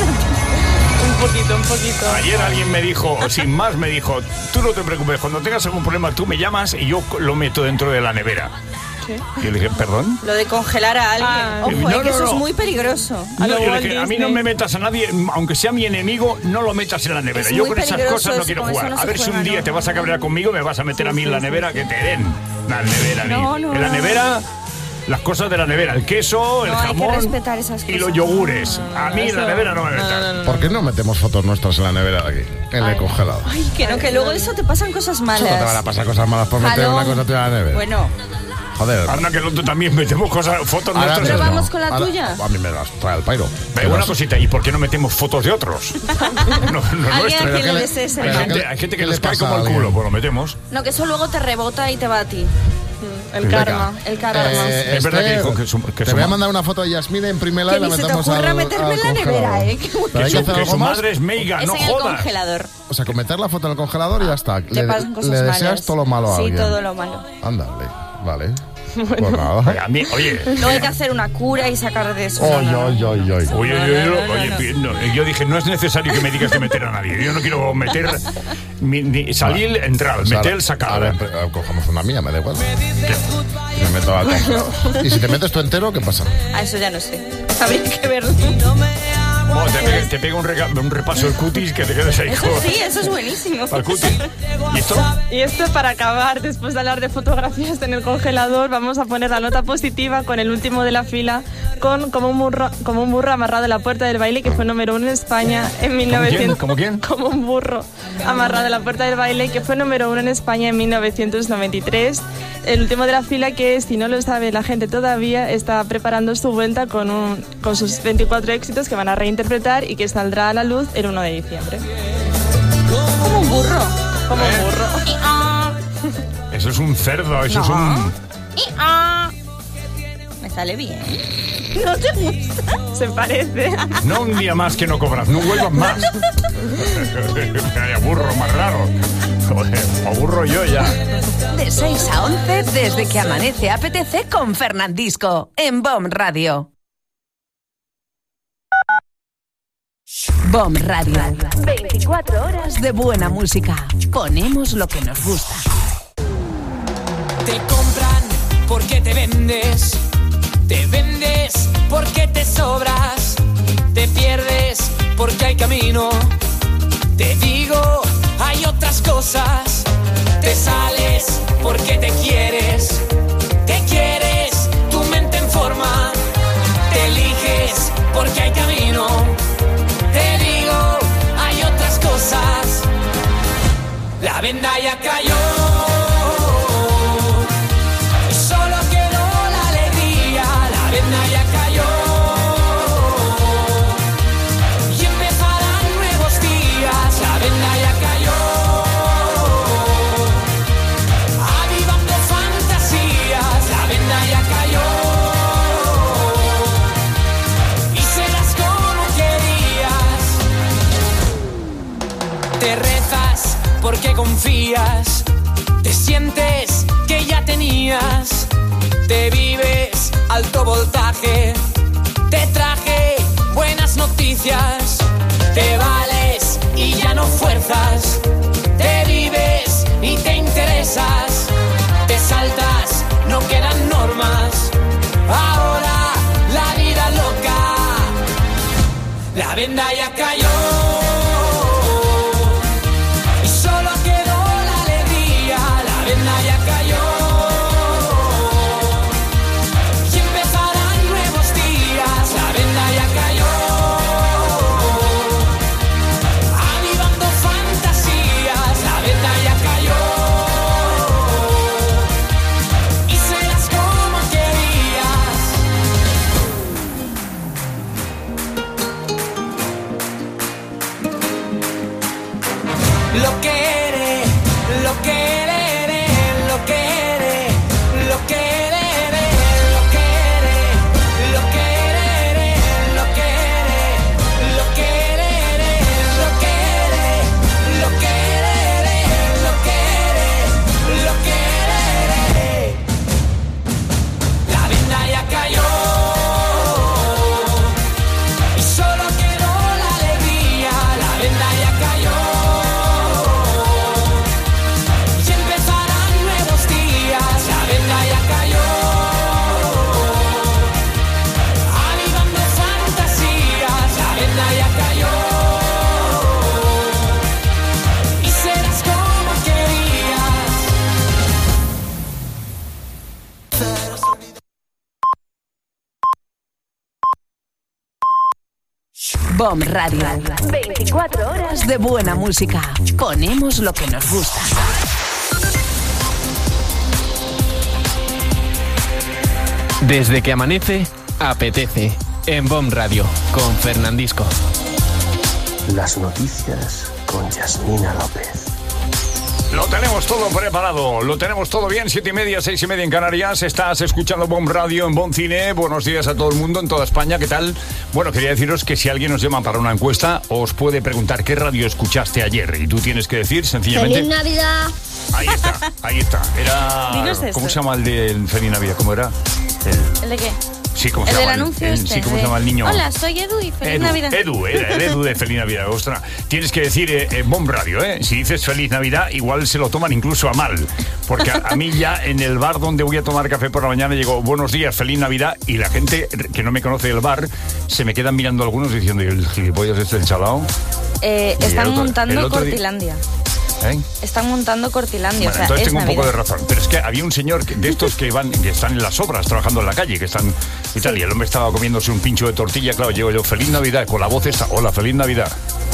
Speaker 10: Un poquito.
Speaker 4: Ayer alguien me dijo, sin más, me dijo, tú no te preocupes, cuando tengas algún problema tú me llamas y yo lo meto dentro de la nevera.
Speaker 10: ¿Qué?
Speaker 4: Y yo le dije, ¿perdón?
Speaker 5: Lo de congelar a alguien.
Speaker 10: Ah.
Speaker 5: Ojo,
Speaker 4: No,
Speaker 5: que
Speaker 4: no,
Speaker 5: eso
Speaker 4: no.
Speaker 5: es muy peligroso.
Speaker 4: No,
Speaker 10: lo
Speaker 4: yo le
Speaker 10: Walt
Speaker 4: dije, a mí
Speaker 10: Disney.
Speaker 4: no me metas a nadie, aunque sea mi enemigo, no lo metas en la nevera.
Speaker 5: Es
Speaker 4: Yo
Speaker 5: muy
Speaker 4: con esas
Speaker 5: peligroso
Speaker 4: cosas no
Speaker 5: eso,
Speaker 4: quiero
Speaker 5: con eso
Speaker 4: jugar.
Speaker 5: no
Speaker 4: A
Speaker 5: se
Speaker 4: ver si un
Speaker 5: juega,
Speaker 4: día
Speaker 5: ¿no?
Speaker 4: te vas a cabrear conmigo, me vas a meter a mí en la nevera, que te den. La nevera,
Speaker 5: No,
Speaker 4: ni-
Speaker 5: no,
Speaker 4: en la
Speaker 5: no.
Speaker 4: nevera, las cosas de la nevera, el queso, el
Speaker 5: No, hay que
Speaker 4: jamón
Speaker 5: respetar esas
Speaker 4: y los
Speaker 5: cosas.
Speaker 4: yogures. A mí en la nevera no me metas.
Speaker 9: ¿Por qué no metemos fotos nuestras en la nevera de aquí? En el congelado.
Speaker 5: Ay, que no, que luego de eso te pasan cosas malas.
Speaker 9: No te van a pasar cosas malas por meter
Speaker 5: Jalón.
Speaker 9: una cosa tuya en la nevera.
Speaker 5: Bueno,
Speaker 9: Joder.
Speaker 4: Anda que el otro también metemos fotos
Speaker 9: Ahora
Speaker 4: nuestras.
Speaker 5: Pero
Speaker 9: mismo.
Speaker 5: vamos con la
Speaker 9: Ahora-
Speaker 5: tuya.
Speaker 9: A mí me las trae el pairo.
Speaker 4: Pero una cosita, ¿y por qué no metemos fotos de otros? No
Speaker 5: alguien a
Speaker 4: nuestras.
Speaker 5: quien le
Speaker 9: le-
Speaker 5: desees el
Speaker 9: pero
Speaker 5: mal.
Speaker 9: ¿qué
Speaker 4: Hay gente
Speaker 9: ¿qué
Speaker 4: que
Speaker 9: le
Speaker 4: les cae
Speaker 9: pasa
Speaker 4: como
Speaker 9: a
Speaker 4: el
Speaker 9: alguien?
Speaker 4: culo, pues lo metemos.
Speaker 5: No, que eso luego te rebota y te va a ti.
Speaker 10: El karma.
Speaker 5: El karma.
Speaker 4: Es verdad que dijo que
Speaker 9: te voy a mandar una foto de Yasmina, imprímela
Speaker 5: Que
Speaker 9: y la
Speaker 5: ni se te
Speaker 9: metemos
Speaker 5: ocurra
Speaker 9: al,
Speaker 5: meterme
Speaker 9: al
Speaker 5: en la nevera,
Speaker 9: congelador.
Speaker 5: ¿eh? Que
Speaker 9: Pero hay que hacer
Speaker 4: que
Speaker 9: algo
Speaker 4: su
Speaker 9: más.
Speaker 4: madre es meiga,
Speaker 5: Es
Speaker 4: no
Speaker 5: en el
Speaker 4: jodas.
Speaker 5: congelador.
Speaker 9: O sea, con meter la foto en el congelador y ya está.
Speaker 5: Te pasan cosas
Speaker 9: le
Speaker 5: malas.
Speaker 9: deseas todo lo malo a
Speaker 5: Sí,
Speaker 9: alguien.
Speaker 5: todo lo malo.
Speaker 9: Ándale, vale. Pues nada.
Speaker 4: A mí, oye.
Speaker 5: No hay que hacer una cura y sacar de eso.
Speaker 4: Oye, yo dije, no es necesario que me digas de meter a nadie. Yo no quiero meter, salir, entrar,
Speaker 9: Pues
Speaker 4: meter,
Speaker 9: ahora-
Speaker 4: sacar.
Speaker 9: ahora cojamos una mía, me da igual. Me meto al congelador. Y si te metes tú entero, ¿qué pasa?
Speaker 5: A eso ya no sé. Habría que verlo.
Speaker 4: Bueno, te pega un repaso el cutis que te quedas ahí.
Speaker 5: Eso sí, eso es buenísimo.
Speaker 4: Al cutis. ¿Y esto?
Speaker 10: Y esto para acabar, después de hablar de fotografías en el congelador, vamos a poner la nota positiva con el último de la fila, con como un burro amarrado a la puerta del baile, que fue número 1 en España en 1900.
Speaker 4: ¿Cómo quién?
Speaker 10: Como un burro amarrado a la puerta del baile, que fue número 1 en España en 1993. El último de la fila, que si no lo sabe la gente todavía, está preparando su vuelta con sus 24 éxitos que van a reinterpretar y que saldrá a la luz el 1 de diciembre.
Speaker 5: Como un burro.
Speaker 10: Como un burro.
Speaker 4: Eso es un cerdo, eso es un...
Speaker 5: Me sale bien. ¿No te gusta?
Speaker 10: Se parece.
Speaker 4: No un día más que no cobras, no vuelvas más. Vaya burro más raro. Joder, aburro yo ya.
Speaker 1: De 6 a 11, desde que amanece apetece con Fernandisco, en BOM Radio. BOM Radio. 24 horas de buena música. Ponemos lo que nos gusta.
Speaker 12: Te compran porque te vendes porque te sobras, te pierdes porque hay camino. Te digo, hay otras cosas. Te sales porque te quieres, tu mente en forma. Te eliges porque hay camino. Te digo, hay otras cosas. La venda ya cayó. Solo quedó la alegría. La venda ya cayó. Y empezarán nuevos días. La venda ya cayó. Avivando fantasías. La venda ya cayó. Y serás como querías. Te rezas porque confías, te sientes que ya tenías, te vives alto voltaje, te traje buenas noticias, te vales y ya no fuerzas, te vives y te interesas, te saltas, no quedan normas, ahora la vida loca, la venda ya cayó. Solo quedó la alegría, la venda ya cayó. Y empezarán nuevos días, la venda ya cayó. Avivando fantasías, la venda ya cayó. Y serás como querías. Lo que eres, lo que eres, lo que eres, lo que eres, lo que eres, lo que eres, lo que eres, lo que eres, lo que eres, lo que eres, lo que eres, lo que eres. La venda ya cayó. Y solo quedó la alegría, la venda ya cayó. Y empezarán nuevos días, la venda ya cayó. Avivando fantasías, la venda ya cayó. Y serás como querías.
Speaker 1: BOM Radio. 24 horas de buena música. Ponemos lo que nos gusta.
Speaker 13: Desde que amanece, apetece. En BOM Radio, con Fernandisco.
Speaker 14: Las noticias con Yasmina López.
Speaker 4: Lo tenemos todo preparado, lo tenemos todo bien, 7:30, 6:30 en Canarias. Estás escuchando BOM Radio en BOM Cine. Buenos días a todo el mundo en toda España, ¿qué tal? Bueno, quería deciros que si alguien nos llama para una encuesta, os puede preguntar qué radio escuchaste ayer. Y tú tienes que decir sencillamente...
Speaker 15: ¡Feliz Navidad!
Speaker 4: Ahí está. Era...
Speaker 5: Dinos esto.
Speaker 4: ¿Cómo se llama el de Feliz Navidad? ¿Cómo era?
Speaker 5: ¿El de qué?
Speaker 4: Sí, ¿cómo se
Speaker 5: El
Speaker 4: llama?
Speaker 5: del anuncio
Speaker 4: Sí, ¿cómo se llama el niño?
Speaker 5: Hola, soy Edu y feliz Navidad.
Speaker 4: Edu, era el Edu de Feliz Navidad. Ostras, tienes que decir Bomb Radio, ¿eh? Si dices Feliz Navidad, igual se lo toman incluso a mal. Porque a mí ya en el bar donde voy a tomar café por la mañana llegó buenos días, Feliz Navidad, y la gente que no me conoce del bar se me quedan mirando algunos diciendo, ¿y el gilipollas este chalao?
Speaker 5: Están montando
Speaker 4: el otro
Speaker 5: Cortilandia.
Speaker 4: ¿Eh?
Speaker 5: Están montando Cortilandia.
Speaker 4: Bueno,
Speaker 5: o sea,
Speaker 4: entonces
Speaker 5: es
Speaker 4: tengo un
Speaker 5: Navidad.
Speaker 4: poco de razón. Pero es que había un señor de estos que están en las obras, trabajando en la calle, que están y tal, y el hombre estaba comiéndose un pincho de tortilla, claro, llego yo, Feliz Navidad, con la voz esta, hola, Feliz Navidad.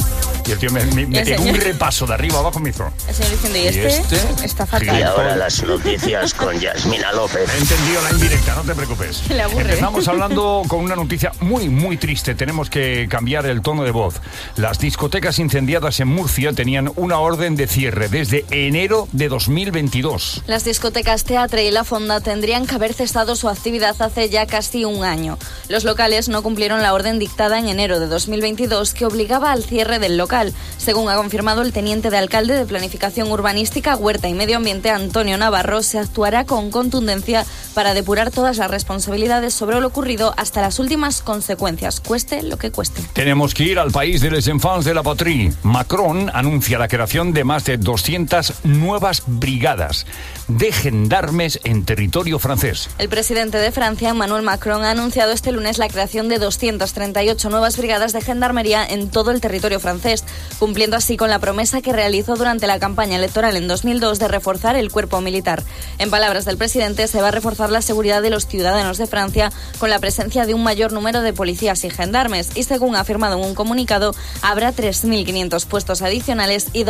Speaker 4: Y el tío me pegó un repaso de arriba abajo, me hizo.
Speaker 5: El señor diciendo, ¿y este? Está fatal.
Speaker 14: Y ahora las noticias con Yasmina López.
Speaker 4: He entendido la indirecta, no te preocupes.
Speaker 5: Le aburre.
Speaker 4: Empezamos hablando con una noticia muy, muy triste. Tenemos que cambiar el tono de voz. Las discotecas incendiadas en Murcia tenían una orden de cierre desde enero de 2022.
Speaker 5: Las discotecas Teatre y La Fonda tendrían que haber cesado su actividad hace ya casi un año. Los locales no cumplieron la orden dictada en enero de 2022 que obligaba al cierre del local. Según ha confirmado el teniente de alcalde de Planificación Urbanística, Huerta y Medio Ambiente, Antonio Navarro, se actuará con contundencia para depurar todas las responsabilidades sobre lo ocurrido hasta las últimas consecuencias, cueste lo que cueste.
Speaker 4: Tenemos que ir al país de les enfants de la patrie. Macron anuncia la creación de más de 200 nuevas brigadas de gendarmes en territorio francés.
Speaker 5: El presidente de Francia, Emmanuel Macron, ha anunciado este lunes la creación de 238 nuevas brigadas de gendarmería en todo el territorio francés, cumpliendo así con la promesa que realizó durante la campaña electoral en 2002 de reforzar el cuerpo militar. En palabras del presidente, se va a reforzar la seguridad de los ciudadanos de Francia con la presencia de un mayor número de policías y gendarmes y, según ha afirmado en un comunicado, habrá 3.500 puestos adicionales y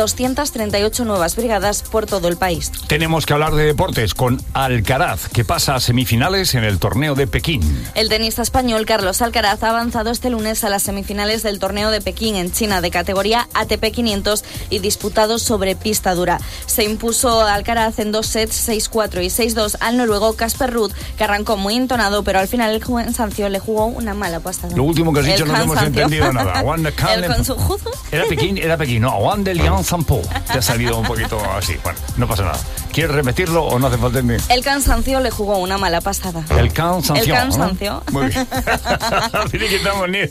Speaker 5: 238 nuevas brigadas por todo el país.
Speaker 4: Tenemos que hablar de deportes con Alcaraz, que pasa a semifinales en el torneo de Pekín.
Speaker 5: El tenista español Carlos Alcaraz ha avanzado este lunes a las semifinales del torneo de Pekín en China de categoría ATP 500 y disputado sobre pista dura. Se impuso Alcaraz en 2 sets, 6-4 y 6-2 al noruego Casper Ruud, que arrancó muy entonado, pero al final el cansancio le jugó una mala pasada.
Speaker 4: Lo último que has dicho no hemos entendido nada.
Speaker 5: El con su juzo.
Speaker 4: Era Pekín, no, Juan de Lian Sampo. Te ha salido un poquito así. Bueno, no pasa nada. ¿Quieres repetirlo o no hace falta ni?
Speaker 5: El cansancio le jugó una mala pasada.
Speaker 4: El cansancio.
Speaker 5: El cansancio.
Speaker 4: ¿No? Muy bien. Mira que estamos unidos.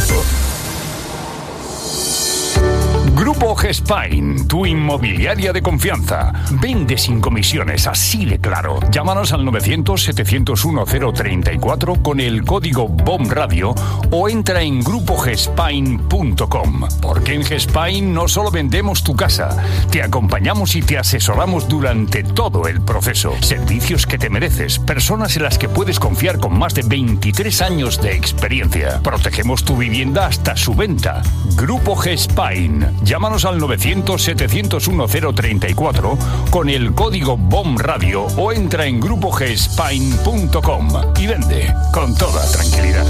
Speaker 4: Grupo G-Spain, tu inmobiliaria de confianza. Vende sin comisiones, así de claro. Llámanos al 900-701-034 con el código BOMRadio o entra en grupogspain.com. Porque en G-Spain no solo vendemos tu casa, te acompañamos y te asesoramos durante todo el proceso. Servicios que te mereces, personas en las que puedes confiar con más de 23 años de experiencia. Protegemos tu vivienda hasta su venta. Grupo G-Spain. Llámanos al 900-701-034 con el código BOMRadio o entra en grupogspain.com y vende con toda tranquilidad.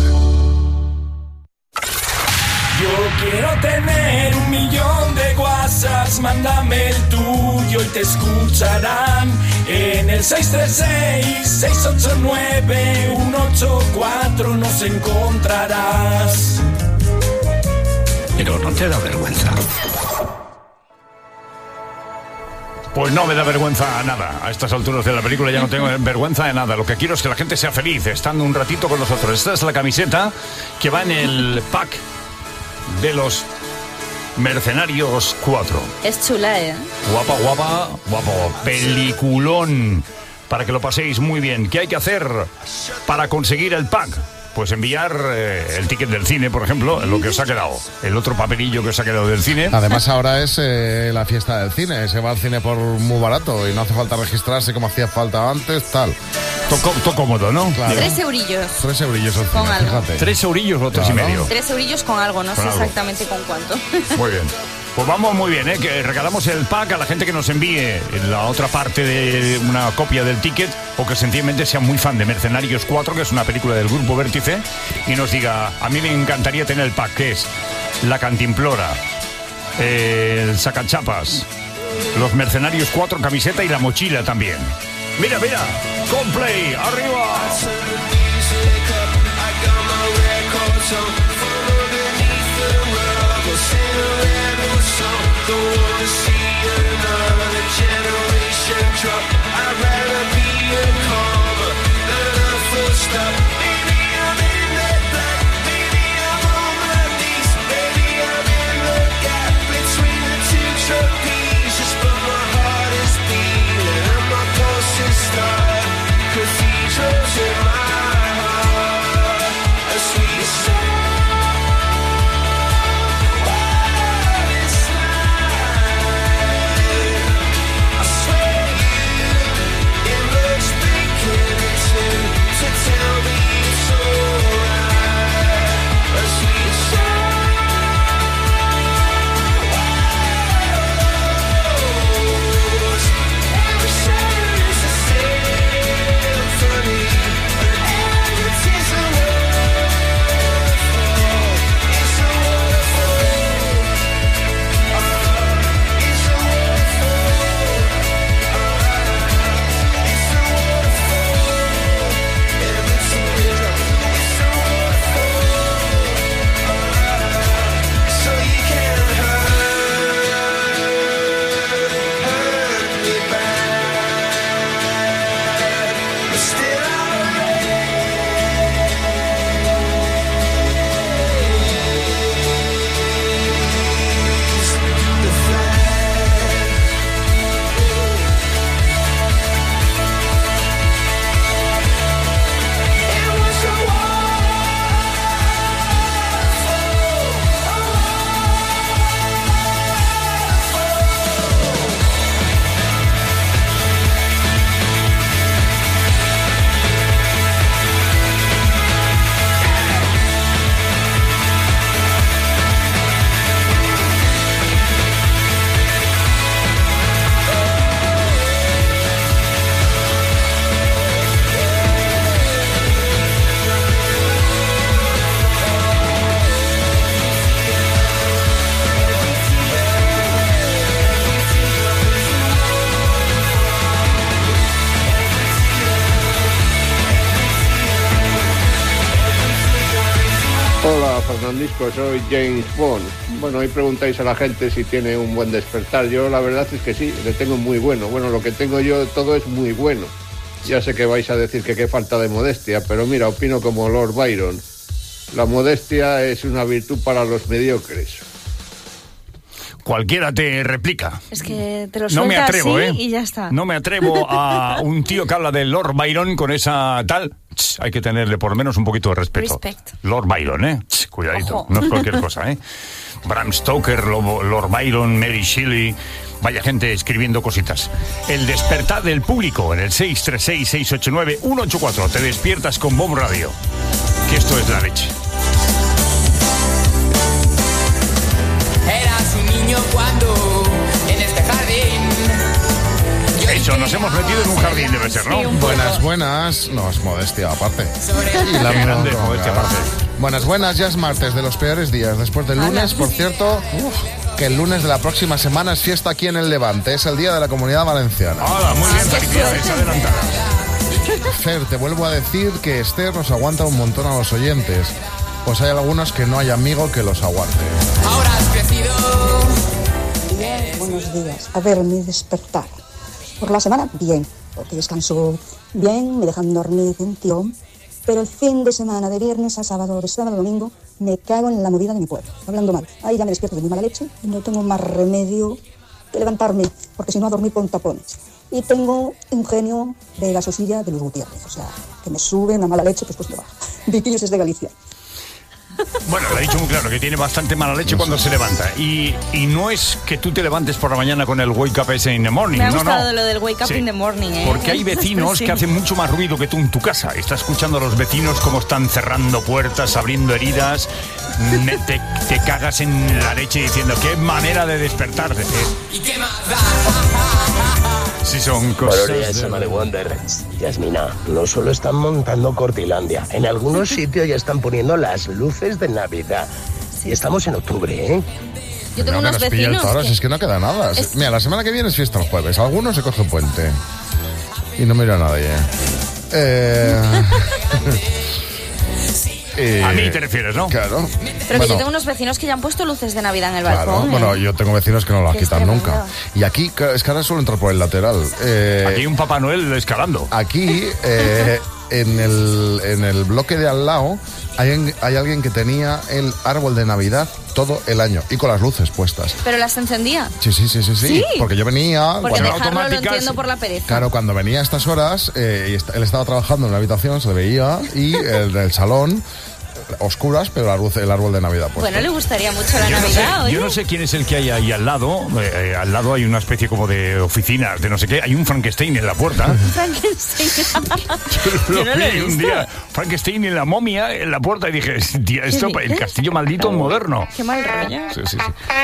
Speaker 12: Yo quiero tener 1.000.000 de WhatsApps, mándame el tuyo y te escucharán en el 636-689-184 nos encontrarás.
Speaker 4: Pero no te da vergüenza. Pues no me da vergüenza nada. A estas alturas de la película ya no tengo vergüenza de nada. Lo que quiero es que la gente sea feliz estando un ratito con nosotros. Esta es la camiseta que va en el pack de los Mercenarios 4.
Speaker 5: Es chula, ¿eh?
Speaker 4: Guapa, guapa, guapo. Peliculón. Para que lo paséis muy bien. ¿Qué hay que hacer para conseguir el pack? Pues enviar el ticket del cine, por ejemplo, lo que os ha quedado. El otro papelillo que os ha quedado del cine.
Speaker 9: Además ahora es la fiesta del cine. Se va al cine por muy barato y no hace falta registrarse como hacía falta antes, tal.
Speaker 4: Todo cómodo, ¿no?
Speaker 9: Claro.
Speaker 5: 3 eurillos.
Speaker 9: 3 eurillos al
Speaker 5: Con
Speaker 9: cine,
Speaker 5: algo.
Speaker 9: fíjate.
Speaker 4: 3 eurillos o 3,5.
Speaker 5: 3 eurillos con algo, no
Speaker 4: Con
Speaker 5: sé
Speaker 4: algo.
Speaker 5: exactamente con cuánto.
Speaker 4: Muy bien. Pues vamos muy bien, que regalamos el pack a la gente que nos envíe la otra parte de una copia del ticket o que sencillamente sea muy fan de Mercenarios 4, que es una película del Grupo Vértice, y nos diga, a mí me encantaría tener el pack, que es La Cantimplora, el Sacachapas, los Mercenarios 4, camiseta y la mochila también. Mira, mira, Coldplay, arriba.
Speaker 12: Don't wanna see another generation
Speaker 15: Fernandisco, soy James Bond. Bueno, hoy preguntáis a la gente si tiene un buen despertar. Yo la verdad es que sí, le tengo muy bueno. Bueno, lo que tengo yo todo es muy bueno. Ya sé que vais a decir que qué falta de modestia, pero mira, opino como Lord Byron. La modestia es una virtud para los mediocres.
Speaker 4: Cualquiera te replica.
Speaker 5: Es que te lo
Speaker 4: No me
Speaker 5: suelta
Speaker 4: atrevo,
Speaker 5: así y ya está.
Speaker 4: No me atrevo a un tío que habla de Lord Byron con esa tal. Hay que tenerle por lo menos un poquito de respeto.
Speaker 5: Respect.
Speaker 4: Lord Byron, cuidadito.
Speaker 5: Ojo.
Speaker 4: No es cualquier cosa, Bram Stoker, Lord Byron, Mary Shelley. Vaya gente escribiendo cositas. El despertar del público en el 636-689-184. Te despiertas con Bomb Radio. Que esto es la leche.
Speaker 12: Eras un niño cuando en este jardín.
Speaker 4: Eso, nos hemos metido en un jardín, debe ser, ¿no?
Speaker 9: Buenas. No, es modestia aparte. Y la
Speaker 4: Qué grande,
Speaker 9: moronga.
Speaker 4: modestia aparte.
Speaker 9: Buenas, ya es martes de los peores días. Después del lunes, por cierto, que el lunes de la próxima semana es fiesta aquí en el Levante. Es el Día de la Comunidad Valenciana.
Speaker 4: Hola, muy bien, felicidades adelantadas.
Speaker 9: Fer, te vuelvo a decir que Esther nos aguanta un montón a los oyentes. Pues hay algunos que no hay amigo que los aguante.
Speaker 12: Ahora has crecido.
Speaker 16: Buenos días. A ver, mi despertar. Por la semana, bien, porque descanso bien, me dejan dormir un tirón. Pero el fin de semana, de viernes a sábado, de sábado a domingo, me cago en la movida de mi pueblo. Hablando mal. Ahí ya me despierto de muy mala leche y no tengo más remedio que levantarme, porque si no a dormir con tapones. Y tengo un genio de la sosilla de los Gutiérrez. O sea, que me sube una mala leche, pues me baja. Viquillos es de Galicia.
Speaker 4: Bueno, le ha dicho muy claro que tiene bastante mala leche cuando se levanta. Y no es que tú te levantes por la mañana con el wake up ese in the morning.
Speaker 5: Me ha
Speaker 4: no,
Speaker 5: gustado
Speaker 4: no.
Speaker 5: lo del wake up
Speaker 4: Sí.
Speaker 5: in the morning,
Speaker 4: Porque hay vecinos que hacen mucho más ruido que tú en tu casa. Estás escuchando a los vecinos cómo están cerrando puertas, abriendo heridas. Te cagas en la leche diciendo qué manera de despertarte.
Speaker 12: ¿Y qué más da?
Speaker 4: Sí, son cosas.
Speaker 14: Buenos días, Emma de Wonder. Yasmina, no solo están montando Cortilandia, en algunos sitios ya están poniendo las luces de Navidad. Y estamos en octubre, ¿eh?
Speaker 5: Yo tengo
Speaker 9: No,
Speaker 5: unos
Speaker 9: que nos pilla el
Speaker 5: vecinos
Speaker 9: toro,
Speaker 5: que-
Speaker 9: si es que no queda nada.
Speaker 5: Es-
Speaker 9: Mira, la semana que viene es fiesta el jueves. Algunos se coge puente. Y no mira a nadie.
Speaker 4: A mí te refieres, ¿no?
Speaker 9: Claro.
Speaker 5: Pero que
Speaker 9: Bueno,
Speaker 5: yo tengo unos vecinos que ya han puesto luces de Navidad en el
Speaker 9: claro.
Speaker 5: balcón.
Speaker 9: Bueno, yo tengo vecinos que no las
Speaker 5: Que es
Speaker 9: quitan
Speaker 5: tremendo.
Speaker 9: nunca. Y aquí, claro, es que ahora suelo entrar por el lateral.
Speaker 4: Aquí hay un Papá Noel escalando.
Speaker 9: Aquí, en el bloque de al lado, hay alguien que tenía el árbol de Navidad todo el año y con las luces puestas.
Speaker 5: Pero las encendía.
Speaker 9: Sí.
Speaker 5: ¿Sí?
Speaker 9: Porque yo venía.
Speaker 5: Porque
Speaker 9: cuando-
Speaker 5: dejarlo lo entiendo por la pereza.
Speaker 9: Claro, cuando venía a estas horas, él estaba trabajando en una habitación, se le veía, y el salón, oscuras, pero el árbol de Navidad puesto.
Speaker 5: Bueno, le gustaría mucho la
Speaker 4: Yo no,
Speaker 5: Navidad,
Speaker 4: sé,
Speaker 5: oye.
Speaker 4: yo no sé quién es el que hay ahí al lado. Al lado hay una especie como de oficinas, de no sé qué. Hay un Frankenstein en la puerta.
Speaker 5: Frankenstein.
Speaker 4: Lo
Speaker 5: Yo no lo he
Speaker 4: vi un
Speaker 5: visto.
Speaker 4: día. Frankenstein y la momia en la puerta y dije, tía, esto, el
Speaker 5: dices?
Speaker 4: castillo maldito moderno.
Speaker 5: Qué mal rollo.
Speaker 4: Sí.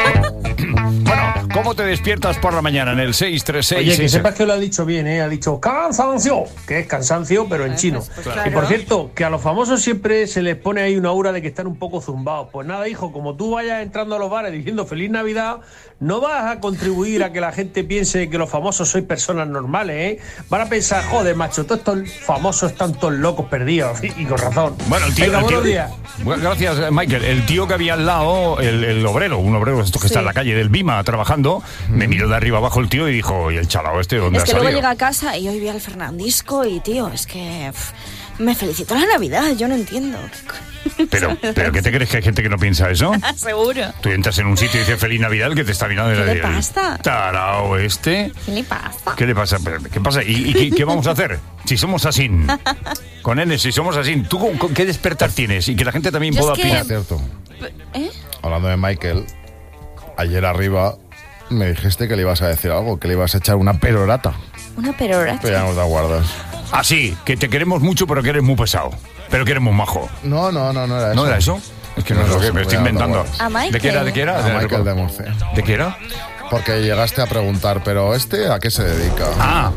Speaker 4: Bueno, ¿cómo te despiertas por la mañana en el 636?
Speaker 17: Oye, que sepas que lo ha dicho bien, ¿eh? Ha dicho cansancio, que es cansancio, pero en chino.
Speaker 5: claro.
Speaker 17: Y por cierto, que a los famosos siempre se les pone ahí una aura de que están un poco zumbados. Pues nada, hijo, como tú vayas entrando a los bares diciendo Feliz Navidad, no vas a contribuir a que la gente piense que los famosos sois personas normales, ¿eh? Van a pensar, joder, macho, todos estos famosos están todos locos perdidos. Y con razón.
Speaker 4: Bueno, el tío,
Speaker 17: Venga,
Speaker 4: el tío-
Speaker 17: buenos días.
Speaker 4: Bueno, gracias, Michael. El tío que había al lado, el obrero, un obrero esto que está en la calle del Bima trabajando, me miró de arriba abajo el tío y dijo, ¿y el chalao este dónde
Speaker 5: Es
Speaker 4: ha
Speaker 5: que luego
Speaker 4: salido?
Speaker 5: llega a casa y hoy vi al Fernandisco y, tío, es que me felicitó la Navidad, yo no entiendo.
Speaker 4: Pero ¿qué te crees que hay gente que no piensa eso?
Speaker 5: Seguro.
Speaker 4: Tú entras en un sitio y dices Feliz Navidad, que te está mirando
Speaker 5: ¿Qué
Speaker 4: de
Speaker 5: le pasa?
Speaker 4: Tarao este.
Speaker 5: ¿Qué le pasa?
Speaker 4: ¿Qué le pasa? ¿Qué pasa? ¿Y qué vamos a hacer? Si somos así. Con N, si somos así. ¿Tú qué despertar tienes? Y que la gente también
Speaker 5: Yo
Speaker 4: pueda
Speaker 5: es que-
Speaker 4: opinar.
Speaker 9: Cierto.
Speaker 5: ¿Eh?
Speaker 9: Hablando de Michael, ayer arriba me dijiste que le ibas a decir algo, que le ibas a echar una perorata.
Speaker 5: Una perora.
Speaker 9: Pero ya no te acuerdas.
Speaker 4: Así, que te queremos mucho, pero que eres muy pesado. Pero que eres muy majo.
Speaker 9: No era eso.
Speaker 4: ¿No era eso? Es que no es lo que me estoy inventando.
Speaker 5: A Michael.
Speaker 4: ¿De qué era? ¿De qué era?
Speaker 9: A Michael de Murcia.
Speaker 4: ¿De qué era?
Speaker 9: Porque llegaste a preguntar, pero ¿a qué se dedica?
Speaker 4: Ah,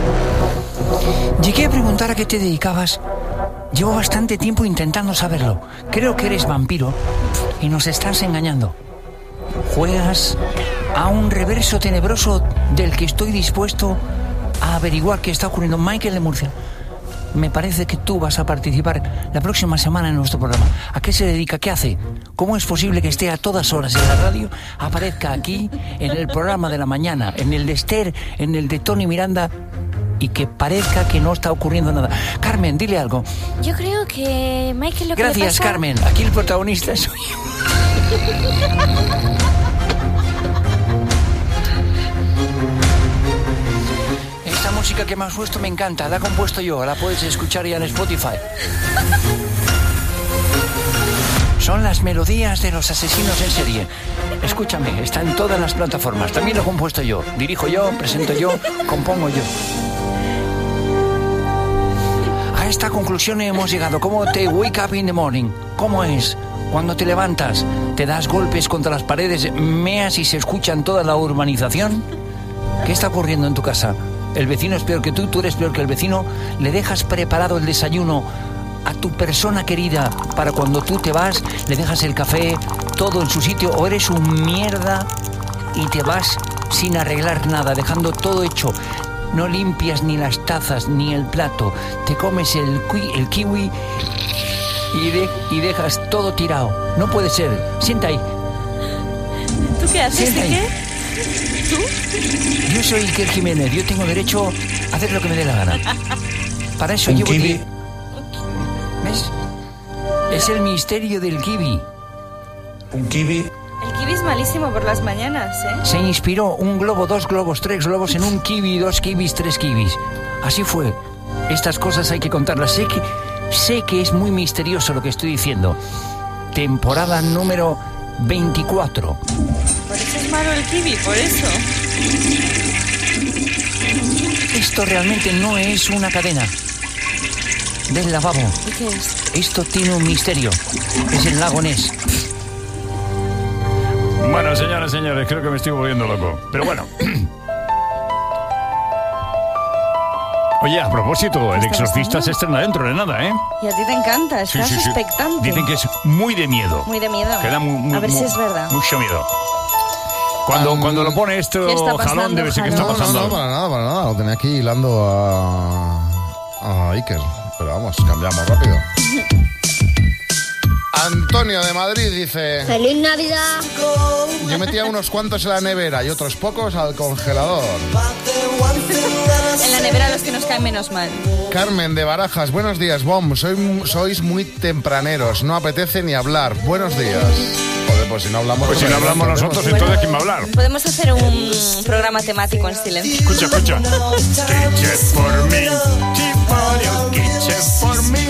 Speaker 18: Llegué a preguntar a qué te dedicabas. Llevo bastante tiempo intentando saberlo. Creo que eres vampiro y nos estás engañando. Juegas a un reverso tenebroso del que estoy dispuesto a averiguar qué está ocurriendo. Michael de Murcia. me parece que tú vas a participar la próxima semana en nuestro programa. ¿A qué se dedica? ¿Qué hace? ¿Cómo es posible que esté a todas horas en la radio, aparezca aquí, en el programa de la mañana, en el de Esther, en el de Tony Miranda, y que parezca que no está ocurriendo nada? Carmen, dile algo.
Speaker 5: Yo creo que Michael lo que
Speaker 18: Gracias,
Speaker 5: le pasa...
Speaker 18: Carmen. Aquí el protagonista soy yo. Esta música que me has puesto me encanta. La he compuesto yo. La puedes escuchar ya en Spotify. Son las melodías de los asesinos en serie. Escúchame, está en todas las plataformas. También lo he compuesto yo. Dirijo yo, presento yo, compongo yo. A esta conclusión hemos llegado. ¿Cómo te wake up in the morning? ¿Cómo es? Cuando te levantas, te das golpes contra las paredes, meas y se escucha en toda la urbanización. ¿Qué está ocurriendo en tu casa? El vecino es peor que tú eres peor que el vecino. ¿Le dejas preparado el desayuno a tu persona querida para cuando tú te vas? ¿Le dejas el café todo en su sitio? ¿O eres un mierda y te vas sin arreglar nada, dejando todo hecho? No limpias ni las tazas ni el plato. Te comes el kiwi y dejas todo tirado. No puede ser. Sienta ahí.
Speaker 5: ¿Tú qué haces?
Speaker 18: Sienta ahí.
Speaker 5: ¿Qué? ¿Tú?
Speaker 18: Yo soy Iker Jiménez. Yo tengo derecho a hacer lo que me dé la gana. Para eso
Speaker 17: ¿Un
Speaker 18: llevo...
Speaker 17: kiwi?
Speaker 18: ¿Ves? Es el misterio del kiwi.
Speaker 17: Un kiwi.
Speaker 5: El kiwi es malísimo por las mañanas, ¿eh?
Speaker 18: Se inspiró un globo, 2 globos, 3 globos en un kiwi, 2 kiwis, 3 kiwis. Así fue. Estas cosas hay que contarlas. Sé que es muy misterioso lo que estoy diciendo. Temporada número 24.
Speaker 5: Por eso es malo el kiwi, por eso.
Speaker 18: Esto realmente no es una cadena del lavabo.
Speaker 5: ¿Y qué es?
Speaker 18: Esto tiene un misterio. Es el lago Ness.
Speaker 4: Bueno, señoras, señores, creo que me estoy volviendo loco. Pero bueno. Oye, a propósito, El Exorcista se estrena dentro de nada, ¿eh?
Speaker 5: Y a ti te encanta,
Speaker 4: Sí,
Speaker 5: estás
Speaker 4: sí, sí.
Speaker 5: expectante.
Speaker 4: Dicen que es muy de miedo.
Speaker 5: Muy de miedo.
Speaker 4: Que da
Speaker 5: A ver si es verdad.
Speaker 4: mucho miedo. Cuando lo pone esto
Speaker 5: ¿Qué está pasando,
Speaker 4: Jalón, debe ser que está
Speaker 5: Jalón?
Speaker 4: pasando.
Speaker 9: No, para nada. Lo tenía aquí hilando a Iker. Pero vamos, cambiamos rápido. Antonio de Madrid dice:
Speaker 19: ¡Feliz Navidad!
Speaker 9: yo metía unos cuantos en la nevera y otros pocos al congelador.
Speaker 5: En la nevera los que nos caen menos mal.
Speaker 9: Carmen de Barajas, buenos días, Bom. Sois muy tempraneros, no apetece ni hablar. Buenos días. Joder, pues si no hablamos...
Speaker 4: Pues si no hablamos nosotros, entonces ¿quién va a hablar?
Speaker 5: Podemos hacer un programa temático en silencio.
Speaker 4: Escucha. Kitchen for me, Chiporio, kitchen for me.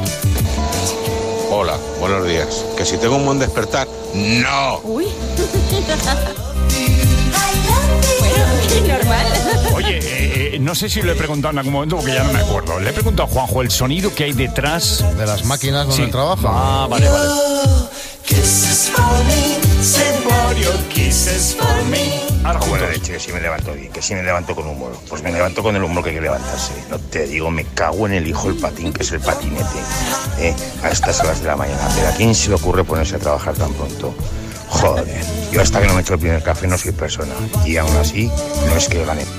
Speaker 20: Hola, buenos días. ¿Que si tengo un buen despertar? ¡No!
Speaker 5: Uy. Bueno, normal.
Speaker 4: Oye, no sé si lo he preguntado en algún momento porque ya no me acuerdo. Le he preguntado a Juanjo el sonido que hay detrás
Speaker 9: de las máquinas donde
Speaker 4: sí.
Speaker 9: trabaja.
Speaker 4: Ah, vale.
Speaker 20: Buena leche, que si me levanto bien, que si me levanto con humor. Pues me levanto con el humor que hay que levantarse. No te digo, me cago en el hijo el patín, que es el patinete. A estas horas de la mañana. Pero ¿a quién se le ocurre ponerse a trabajar tan pronto? Joder, yo hasta que no me echo el primer café no soy persona. Y aún así, no es que gane.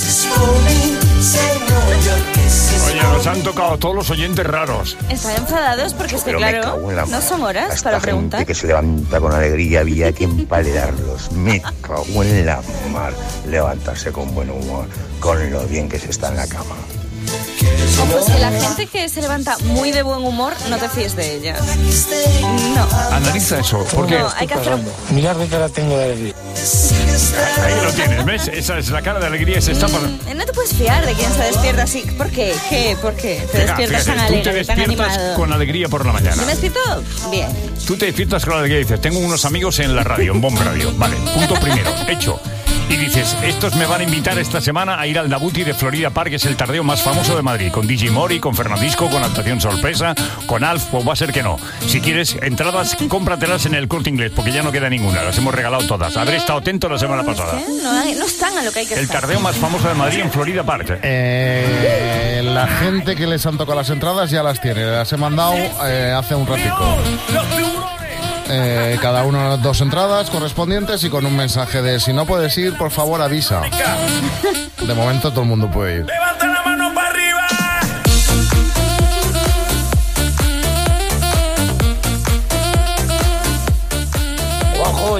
Speaker 4: Oye, nos han tocado todos los oyentes raros.
Speaker 5: Están enfadados porque es que,
Speaker 20: Pero me
Speaker 5: claro,
Speaker 20: cago en la
Speaker 5: no son horas
Speaker 20: Esta
Speaker 5: para
Speaker 20: gente
Speaker 5: preguntar.
Speaker 20: que se levanta con alegría había que empalearlos. Me cago en la mar. Levantarse con buen humor, con lo bien que se está en la cama.
Speaker 5: Pues que la gente que se levanta muy de buen humor, no te fíes de ella. No.
Speaker 4: Analiza eso, porque
Speaker 5: No, hay que hacer...
Speaker 21: Mirad qué cara tengo de alegría.
Speaker 4: ahí lo tienes, ¿ves? Esa es la cara de alegría, se está pasando.
Speaker 5: No te puedes fiar de quien se despierta así. ¿Por qué? ¿Por qué? Te despiertas tan
Speaker 4: tú te
Speaker 5: alegre, tan
Speaker 4: despiertas
Speaker 5: animado.
Speaker 4: con alegría por la mañana.
Speaker 5: ¿Yo me despierto? Bien.
Speaker 4: Tú te despiertas con alegría y dices, tengo unos amigos en la radio, en Bomb Radio. Vale, punto primero, hecho. Y dices, estos me van a invitar esta semana a ir al Dabuti de Florida Park, que es el tardeo más famoso de Madrid, con DJ Mori, con Fernandisco, con actuación sorpresa, con Alf, pues va a ser que no. Si quieres entradas, cómpratelas en el Corte Inglés, porque ya no queda ninguna, las hemos regalado todas. Habré estado atento la semana pasada.
Speaker 5: No están a lo que hay que
Speaker 4: El
Speaker 5: estar.
Speaker 4: tardeo más famoso de Madrid en Florida Park.
Speaker 9: La gente que les han tocado las entradas ya las tiene. Las he mandado hace un ratico. Cada uno 2 entradas correspondientes y con un mensaje de si no puedes ir, por favor avisa. De momento todo el mundo puede ir.
Speaker 12: Levanta la mano para arriba.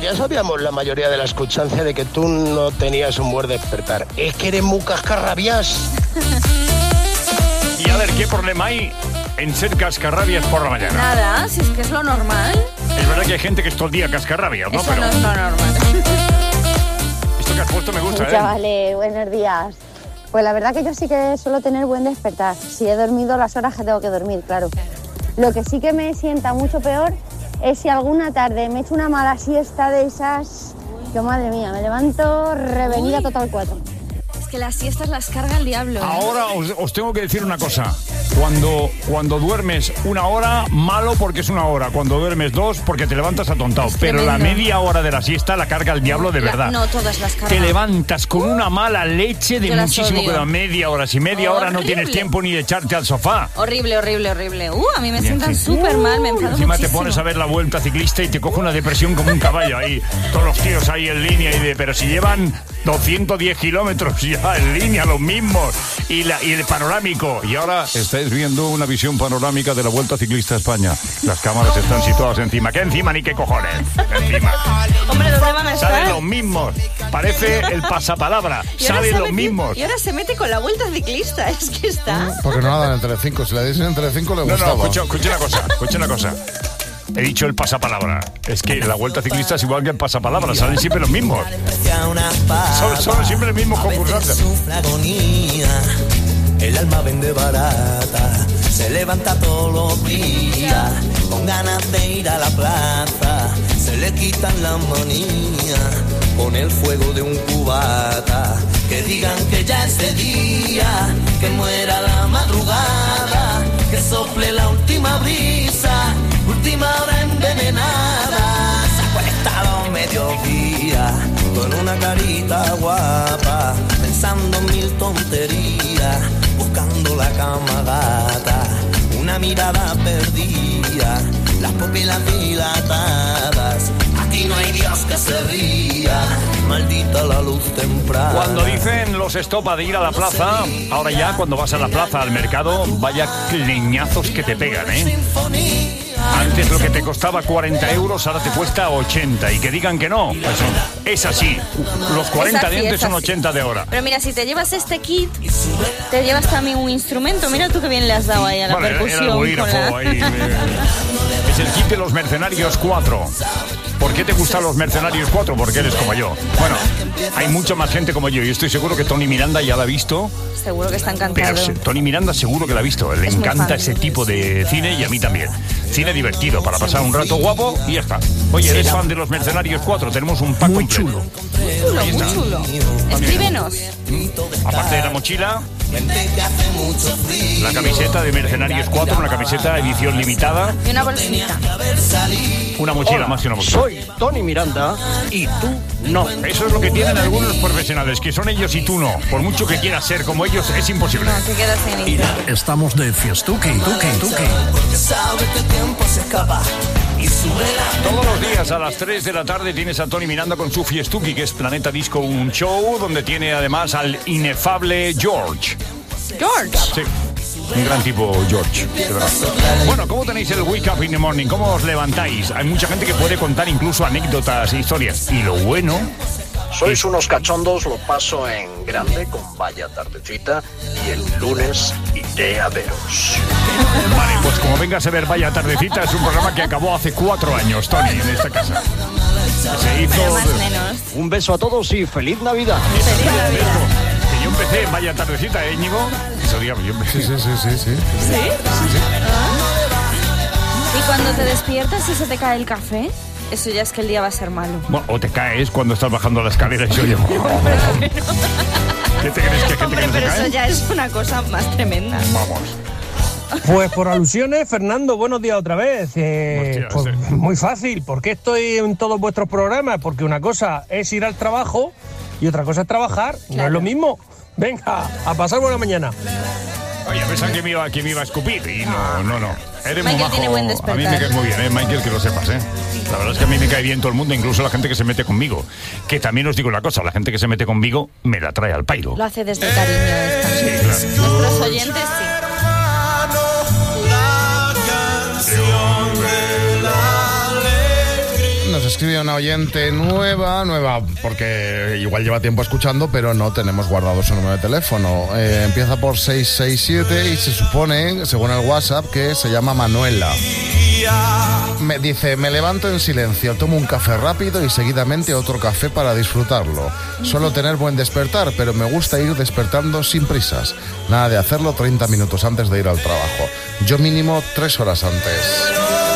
Speaker 14: ya sabíamos la mayoría de la escuchancia de que tú no tenías un buen despertar. Es que eres muy cascarrabias.
Speaker 4: Y a ver, ¿qué problema hay en ser cascarrabias por la mañana?
Speaker 5: Nada, si es que es lo normal.
Speaker 4: Es verdad que hay gente que es todo el día cascarrabias, ¿no?
Speaker 5: Eso no es lo normal.
Speaker 4: Esto que has puesto me gusta, ¿eh?
Speaker 19: Chavales, buenos días. Pues la verdad que yo sí que suelo tener buen despertar. Si he dormido las horas que tengo que dormir, claro. Lo que sí que me sienta mucho peor es si alguna tarde me echo una mala siesta de esas. Yo, madre mía, me levanto revenida total 4.
Speaker 5: Es que las siestas las carga el diablo.
Speaker 4: Ahora os tengo que decir una cosa. Cuando duermes una hora, malo porque es una hora. Cuando duermes 2, porque te levantas atontado. Pero la media hora de la siesta la carga el diablo de verdad.
Speaker 5: No, todas las cargan.
Speaker 4: Te levantas con una mala leche de
Speaker 5: Yo las
Speaker 4: muchísimo
Speaker 5: odio.
Speaker 4: cuidado. Media hora. Si media hora no tienes tiempo ni de echarte al sofá.
Speaker 5: Horrible, horrible, horrible. A mí me
Speaker 4: Bien,
Speaker 5: sientan
Speaker 4: sí.
Speaker 5: súper mal, me enfado
Speaker 4: Encima
Speaker 5: muchísimo.
Speaker 4: te pones a ver la vuelta ciclista y te coge una depresión como un caballo ahí. Todos los tíos ahí en línea pero si llevan 210 kilómetros ya en línea, los mismos. Y el panorámico. Y ahora estáis viendo una visión panorámica de la Vuelta Ciclista a España. Las cámaras están situadas encima. ¿Qué encima ni qué cojones? Encima.
Speaker 5: Hombre, ¿dónde van a estar?
Speaker 4: Salen los mismos. Parece el pasapalabra.
Speaker 5: Y ahora
Speaker 4: Salen
Speaker 5: se
Speaker 4: los
Speaker 5: mete-
Speaker 4: mismos.
Speaker 5: Y ahora se mete con la vuelta ciclista. Es que está.
Speaker 9: Porque no la dan en Telecinco. Si la dicen en Telecinco le gustaba.
Speaker 4: No, escucha una cosa. He dicho el pasapalabra. Es que la Vuelta Ciclista es igual que el pasapalabra. Salen siempre los mismos. Son siempre los mismos concursantes.
Speaker 12: Sufre agonía, el alma vende barata, se levanta todos los días con ganas de ir a la plaza, se le quitan la manía con el fuego de un cubata, que digan que ya es de día, que muera la madrugada, que sople la última brisa, última hora envenenada, se acuesta a los mediodía con una carita guapa, pensando en mil tonterías, buscando la cama gata, una mirada perdida, las pupilas dilatadas, aquí no hay Dios que se ría, maldita la luz temprana.
Speaker 4: Cuando dicen los estopa de ir a la plaza, ahora ya cuando vas a la plaza, al mercado, vaya leñazos que te pegan, ¿eh? Antes lo que te costaba 40 euros, ahora te cuesta 80. Y que digan que no, pues es así. Los 40
Speaker 5: Es así,
Speaker 4: de antes
Speaker 5: es
Speaker 4: son
Speaker 5: así.
Speaker 4: 80 de ahora.
Speaker 5: Pero mira, si te llevas este kit, te llevas también un instrumento. Mira tú que bien le has dado ahí a la
Speaker 4: Vale,
Speaker 5: percusión.
Speaker 4: era el bolígrafo
Speaker 5: con la-
Speaker 4: ahí. Es el kit de los Mercenarios 4. ¿Por qué te gustan los Mercenarios 4? Porque eres como yo. Bueno, hay mucha más gente como yo y estoy seguro que Tony Miranda ya la ha visto.
Speaker 5: Seguro que está
Speaker 4: Pero
Speaker 5: encantado.
Speaker 4: Tony Miranda seguro que la ha visto. Le
Speaker 5: Es muy
Speaker 4: encanta
Speaker 5: fan.
Speaker 4: ese tipo de cine y a mí también. Cine divertido para pasar un rato guapo y ya está. Oye, ¿eres fan de los Mercenarios 4? Tenemos un pack completo.
Speaker 5: Muy chulo,
Speaker 4: Ahí
Speaker 5: muy
Speaker 4: está.
Speaker 5: chulo. Escríbenos.
Speaker 4: Aparte de la mochila, la camiseta de Mercenarios 4, una camiseta edición limitada,
Speaker 5: Y una bolsita.
Speaker 4: una mochila
Speaker 22: Hola,
Speaker 4: más que una mochila.
Speaker 22: soy Tony Miranda y tú no.
Speaker 4: Eso es lo que tienen algunos profesionales, que son ellos y tú no. Por mucho que quieras ser como ellos, es imposible.
Speaker 5: Te quedas sin ir.
Speaker 22: Estamos de fiestuki,
Speaker 12: Porque sabe que el tiempo se escapa y sube la
Speaker 4: Todos los días a las 3 de la tarde tienes a Tony Miranda con su Fiestuki, que es Planeta Disco, un show donde tiene además al inefable George.
Speaker 5: George.
Speaker 4: Sí, un gran tipo George, de verdad. Bueno, ¿cómo tenéis el Wake Up in the Morning? ¿Cómo os levantáis? Hay mucha gente que puede contar incluso anécdotas e historias. Y lo bueno...
Speaker 22: Sois unos cachondos, lo paso en grande con Vaya Tardecita y el lunes iré a veros.
Speaker 4: Vale, pues como vengas a ver Vaya Tardecita, es un programa que acabó hace 4 años, Tony, en esta casa. Se hizo...
Speaker 5: Pero más o menos.
Speaker 22: Un beso a todos y feliz Navidad.
Speaker 4: Que yo empecé en Vaya Tardecita, ¿eh, Íñigo? Eso, digamos, yo empecé.
Speaker 9: Sí.
Speaker 5: Y cuando te despiertas y se te cae el café, eso ya es que el día va a ser malo.
Speaker 4: Bueno, o te caes cuando estás bajando la escalera y se oye... ¿Qué te crees que hay gente
Speaker 5: Hombre,
Speaker 4: que no se
Speaker 5: pero eso
Speaker 4: cae?
Speaker 5: ya es una cosa más tremenda.
Speaker 4: Vamos.
Speaker 17: Pues por alusiones, Fernando, buenos días otra vez.
Speaker 4: Hostia,
Speaker 17: Pues
Speaker 4: sí.
Speaker 17: muy fácil. ¿Por qué estoy en todos vuestros programas? Porque una cosa es ir al trabajo y otra cosa es trabajar. No es lo mismo. Venga, a pasar buena mañana.
Speaker 4: Oye, pensan que me iba a escupir y no. Eres muy
Speaker 5: Michael
Speaker 4: majo.
Speaker 5: tiene buen
Speaker 4: A mí
Speaker 5: despertar.
Speaker 4: me caes muy bien, Michael, que lo sepas, La verdad es que a mí me cae bien todo el mundo, incluso la gente que se mete conmigo. Que también os digo una cosa, la gente que se mete conmigo me la trae al pairo.
Speaker 5: Lo hace desde cariño esta.
Speaker 4: Sí, claro.
Speaker 5: Nuestros oyentes sí.
Speaker 9: No escribe una oyente nueva, porque igual lleva tiempo escuchando, pero no tenemos guardado su número de teléfono. Empieza por 667 y se supone, según el WhatsApp, que se llama Manuela. Me dice, me levanto en silencio, tomo un café rápido y seguidamente otro café para disfrutarlo. Suelo tener buen despertar, pero me gusta ir despertando sin prisas. Nada de hacerlo 30 minutos antes de ir al trabajo. Yo mínimo 3 horas antes.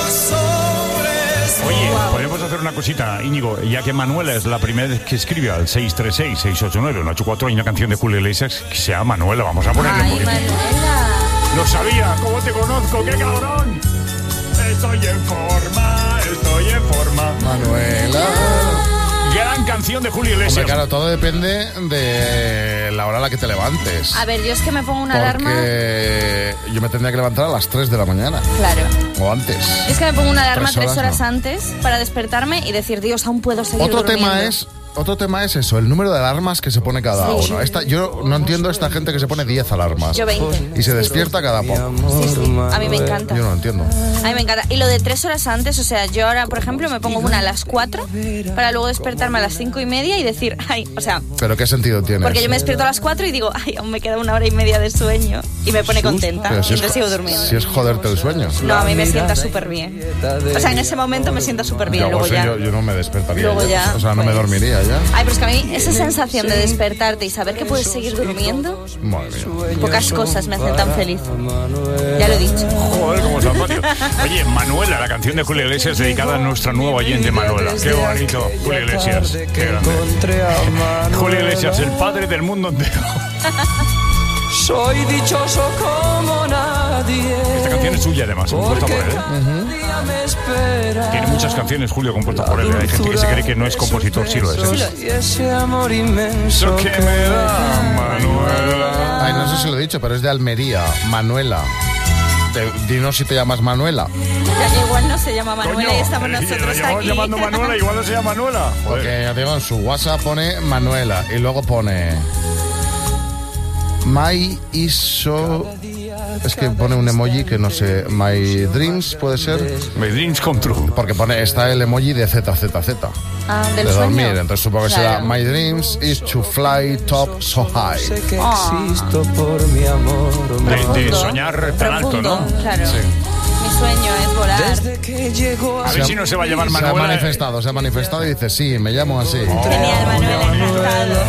Speaker 4: Oye, podemos hacer una cosita, Íñigo, ya que Manuela es la primera vez que escribe al 636-689-184, hay una canción de Julio Iglesias que se llama Manuela, vamos a ponerle un poquito.
Speaker 5: Manuela.
Speaker 4: Lo sabía, ¿cómo te conozco? ¡Qué cabrón! Estoy en forma.
Speaker 9: Manuela.
Speaker 4: Gran canción de Julio Iglesias.
Speaker 9: Hombre, claro, todo depende de la hora a la que te levantes.
Speaker 5: A ver, yo es que me pongo una alarma.
Speaker 9: Porque yo me tendría que levantar a las 3 de la mañana.
Speaker 5: Claro.
Speaker 9: O antes.
Speaker 5: Es que me pongo una alarma 3 horas
Speaker 9: no.
Speaker 5: antes para despertarme y decir, Dios, aún puedo seguir durmiendo.
Speaker 9: Otro tema es eso, el número de alarmas que se pone cada uno. Yo no entiendo esta gente que se pone 10 alarmas.
Speaker 5: Yo 20.
Speaker 9: Y se despierta cada poco.
Speaker 5: Sí. A mí me encanta.
Speaker 9: Yo no lo entiendo.
Speaker 5: A mí me encanta. Y lo de 3 horas antes, o sea, yo ahora, por ejemplo, me pongo una a las 4 para luego despertarme a las 5:30 y decir, ay, o sea...
Speaker 9: ¿Pero qué sentido tiene?
Speaker 5: Porque yo me despierto a las 4 y digo, ay, aún me queda 1 hora y media de sueño. Y me pone contenta.
Speaker 9: Pero
Speaker 5: Y entonces sigo durmiendo.
Speaker 9: Si es joderte el sueño.
Speaker 5: No, a mí me sienta súper bien. O sea, en ese momento me sienta súper bien. Luego ya...
Speaker 9: Yo no me despertaría.
Speaker 5: Luego ya,
Speaker 9: O sea, no me dormiría ya.
Speaker 5: Ay, pero es que a mí esa sensación de despertarte y saber que puedes seguir durmiendo,
Speaker 9: Madre mía.
Speaker 5: pocas cosas me hacen tan feliz. Ya lo he dicho.
Speaker 4: Joder, como San Patio. Oye, Manuela, la canción de Julio Iglesias dedicada a nuestra nueva oyente Manuela. Qué bonito, Julio Iglesias. Qué grande. Julio Iglesias, el padre del mundo entero.
Speaker 12: Soy dichoso como nadie.
Speaker 4: Esta canción es suya, además, compuesta por él. Tiene muchas canciones, Julio, compuestas por él. Hay gente que se cree que no es compositor, sí lo es.
Speaker 12: Y ese amor inmenso
Speaker 4: que me da Manuela.
Speaker 9: Ay, no sé si lo he dicho, pero es de Almería. Manuela. Dinos si te llamas Manuela.
Speaker 5: Ya igual no se llama Manuela.
Speaker 4: Coño,
Speaker 5: y estamos nosotros aquí.
Speaker 4: llamando Manuela, igual no se llama Manuela.
Speaker 9: Porque ya digo, en su WhatsApp pone Manuela y luego pone My Iso. Es que pone un emoji que no sé. My Dreams, ¿puede ser?
Speaker 4: My Dreams come true.
Speaker 9: Porque está el emoji de ZZZ.
Speaker 5: Ah, del
Speaker 9: de
Speaker 5: sueño.
Speaker 9: dormir. Entonces supongo que
Speaker 5: Claro.
Speaker 9: será My Dreams is to fly top so high.
Speaker 12: Sé que existo por mi amor.
Speaker 4: De soñar tan alto, ¿no?
Speaker 5: Claro.
Speaker 9: Sí.
Speaker 5: Mi sueño es volar.
Speaker 12: Desde que llegó
Speaker 4: A ver si no se va a llamar Manuela.
Speaker 9: Se ha manifestado y dice, sí, me llamo así.
Speaker 5: Genial, Manuela, encantados.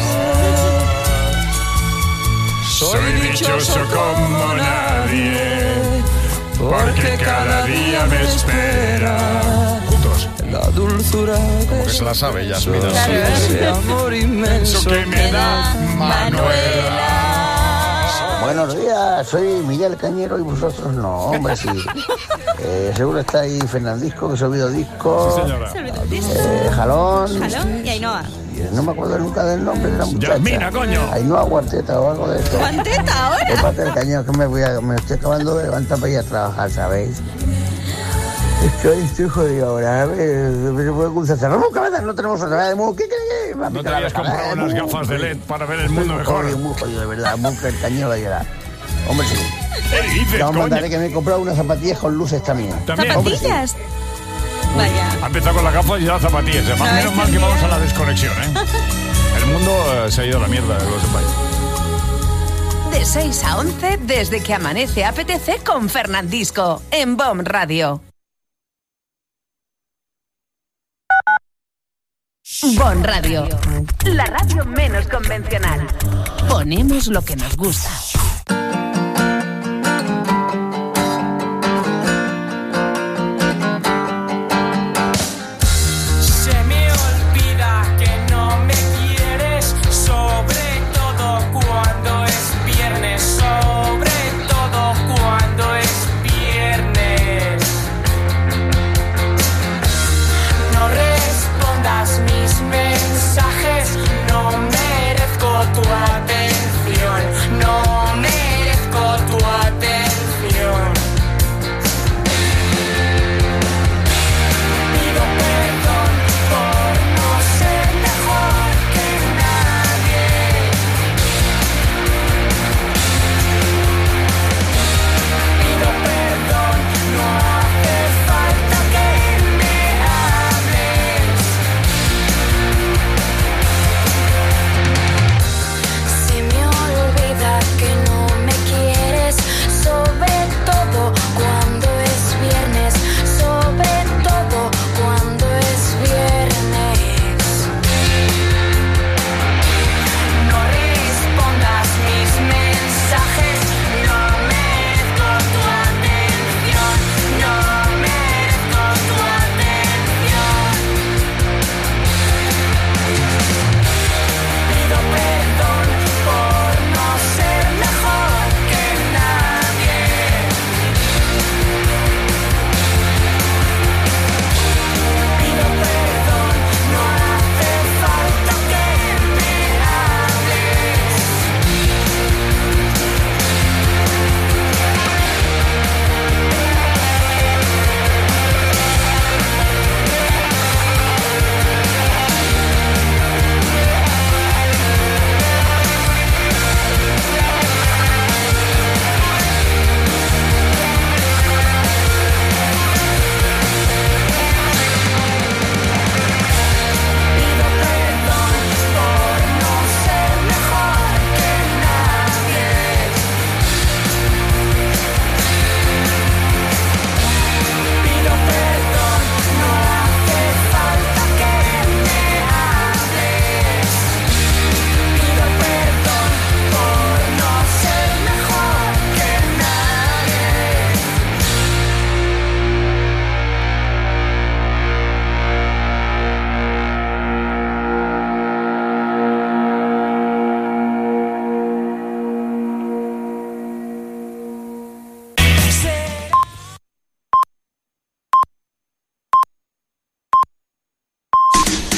Speaker 4: Soy dichoso como nadie, porque cada día me espera. Juntos.
Speaker 12: La dulzura
Speaker 9: Como que se la sabe, Yasmina.
Speaker 12: ese amor inmenso
Speaker 4: Eso que me da Manuela.
Speaker 3: Buenos días, soy Miguel Cañero y vosotros no, hombre, sí. Seguro está ahí Fernandisco, que se ha olvidado disco. Jalón.
Speaker 5: Jalón y Ainhoa.
Speaker 3: No me acuerdo nunca del nombre de la muchacha.
Speaker 4: Yasmina, coño.
Speaker 3: Ainhoa Guarteta o algo de eso.
Speaker 5: ¿Guanteta ahora?
Speaker 3: Es parte del Cañero que me estoy acabando de levantar para ir a trabajar, ¿sabéis? Estoy jodido ahora. A ver, me puedo cruzar. Cerramos cabezas, no tenemos otra vez de modo. ¿Qué?
Speaker 4: ¿No te habías comprado unas gafas de LED para ver el mundo mejor?
Speaker 3: Muy jodido, de verdad. Muy el Cañero va a llorar. Hombre, sí.
Speaker 4: ¿Qué dices,
Speaker 3: Ya os mandaré
Speaker 4: coño?
Speaker 3: que me he comprado unas zapatillas con luces también.
Speaker 4: También.
Speaker 3: Hombre, sí.
Speaker 5: ¿Zapatillas? Vaya.
Speaker 4: Ha empezado con las gafas y ya las zapatillas. Además,
Speaker 5: No,
Speaker 4: menos
Speaker 5: es
Speaker 4: mal que
Speaker 5: genial.
Speaker 4: vamos a la desconexión, ¿eh? El mundo se ha ido a la mierda, lo sepáis.
Speaker 1: De 6 a 11, desde que amanece apetece con Fernandisco, en BOM Radio. BOM Radio, la radio menos convencional. Ponemos lo que nos gusta.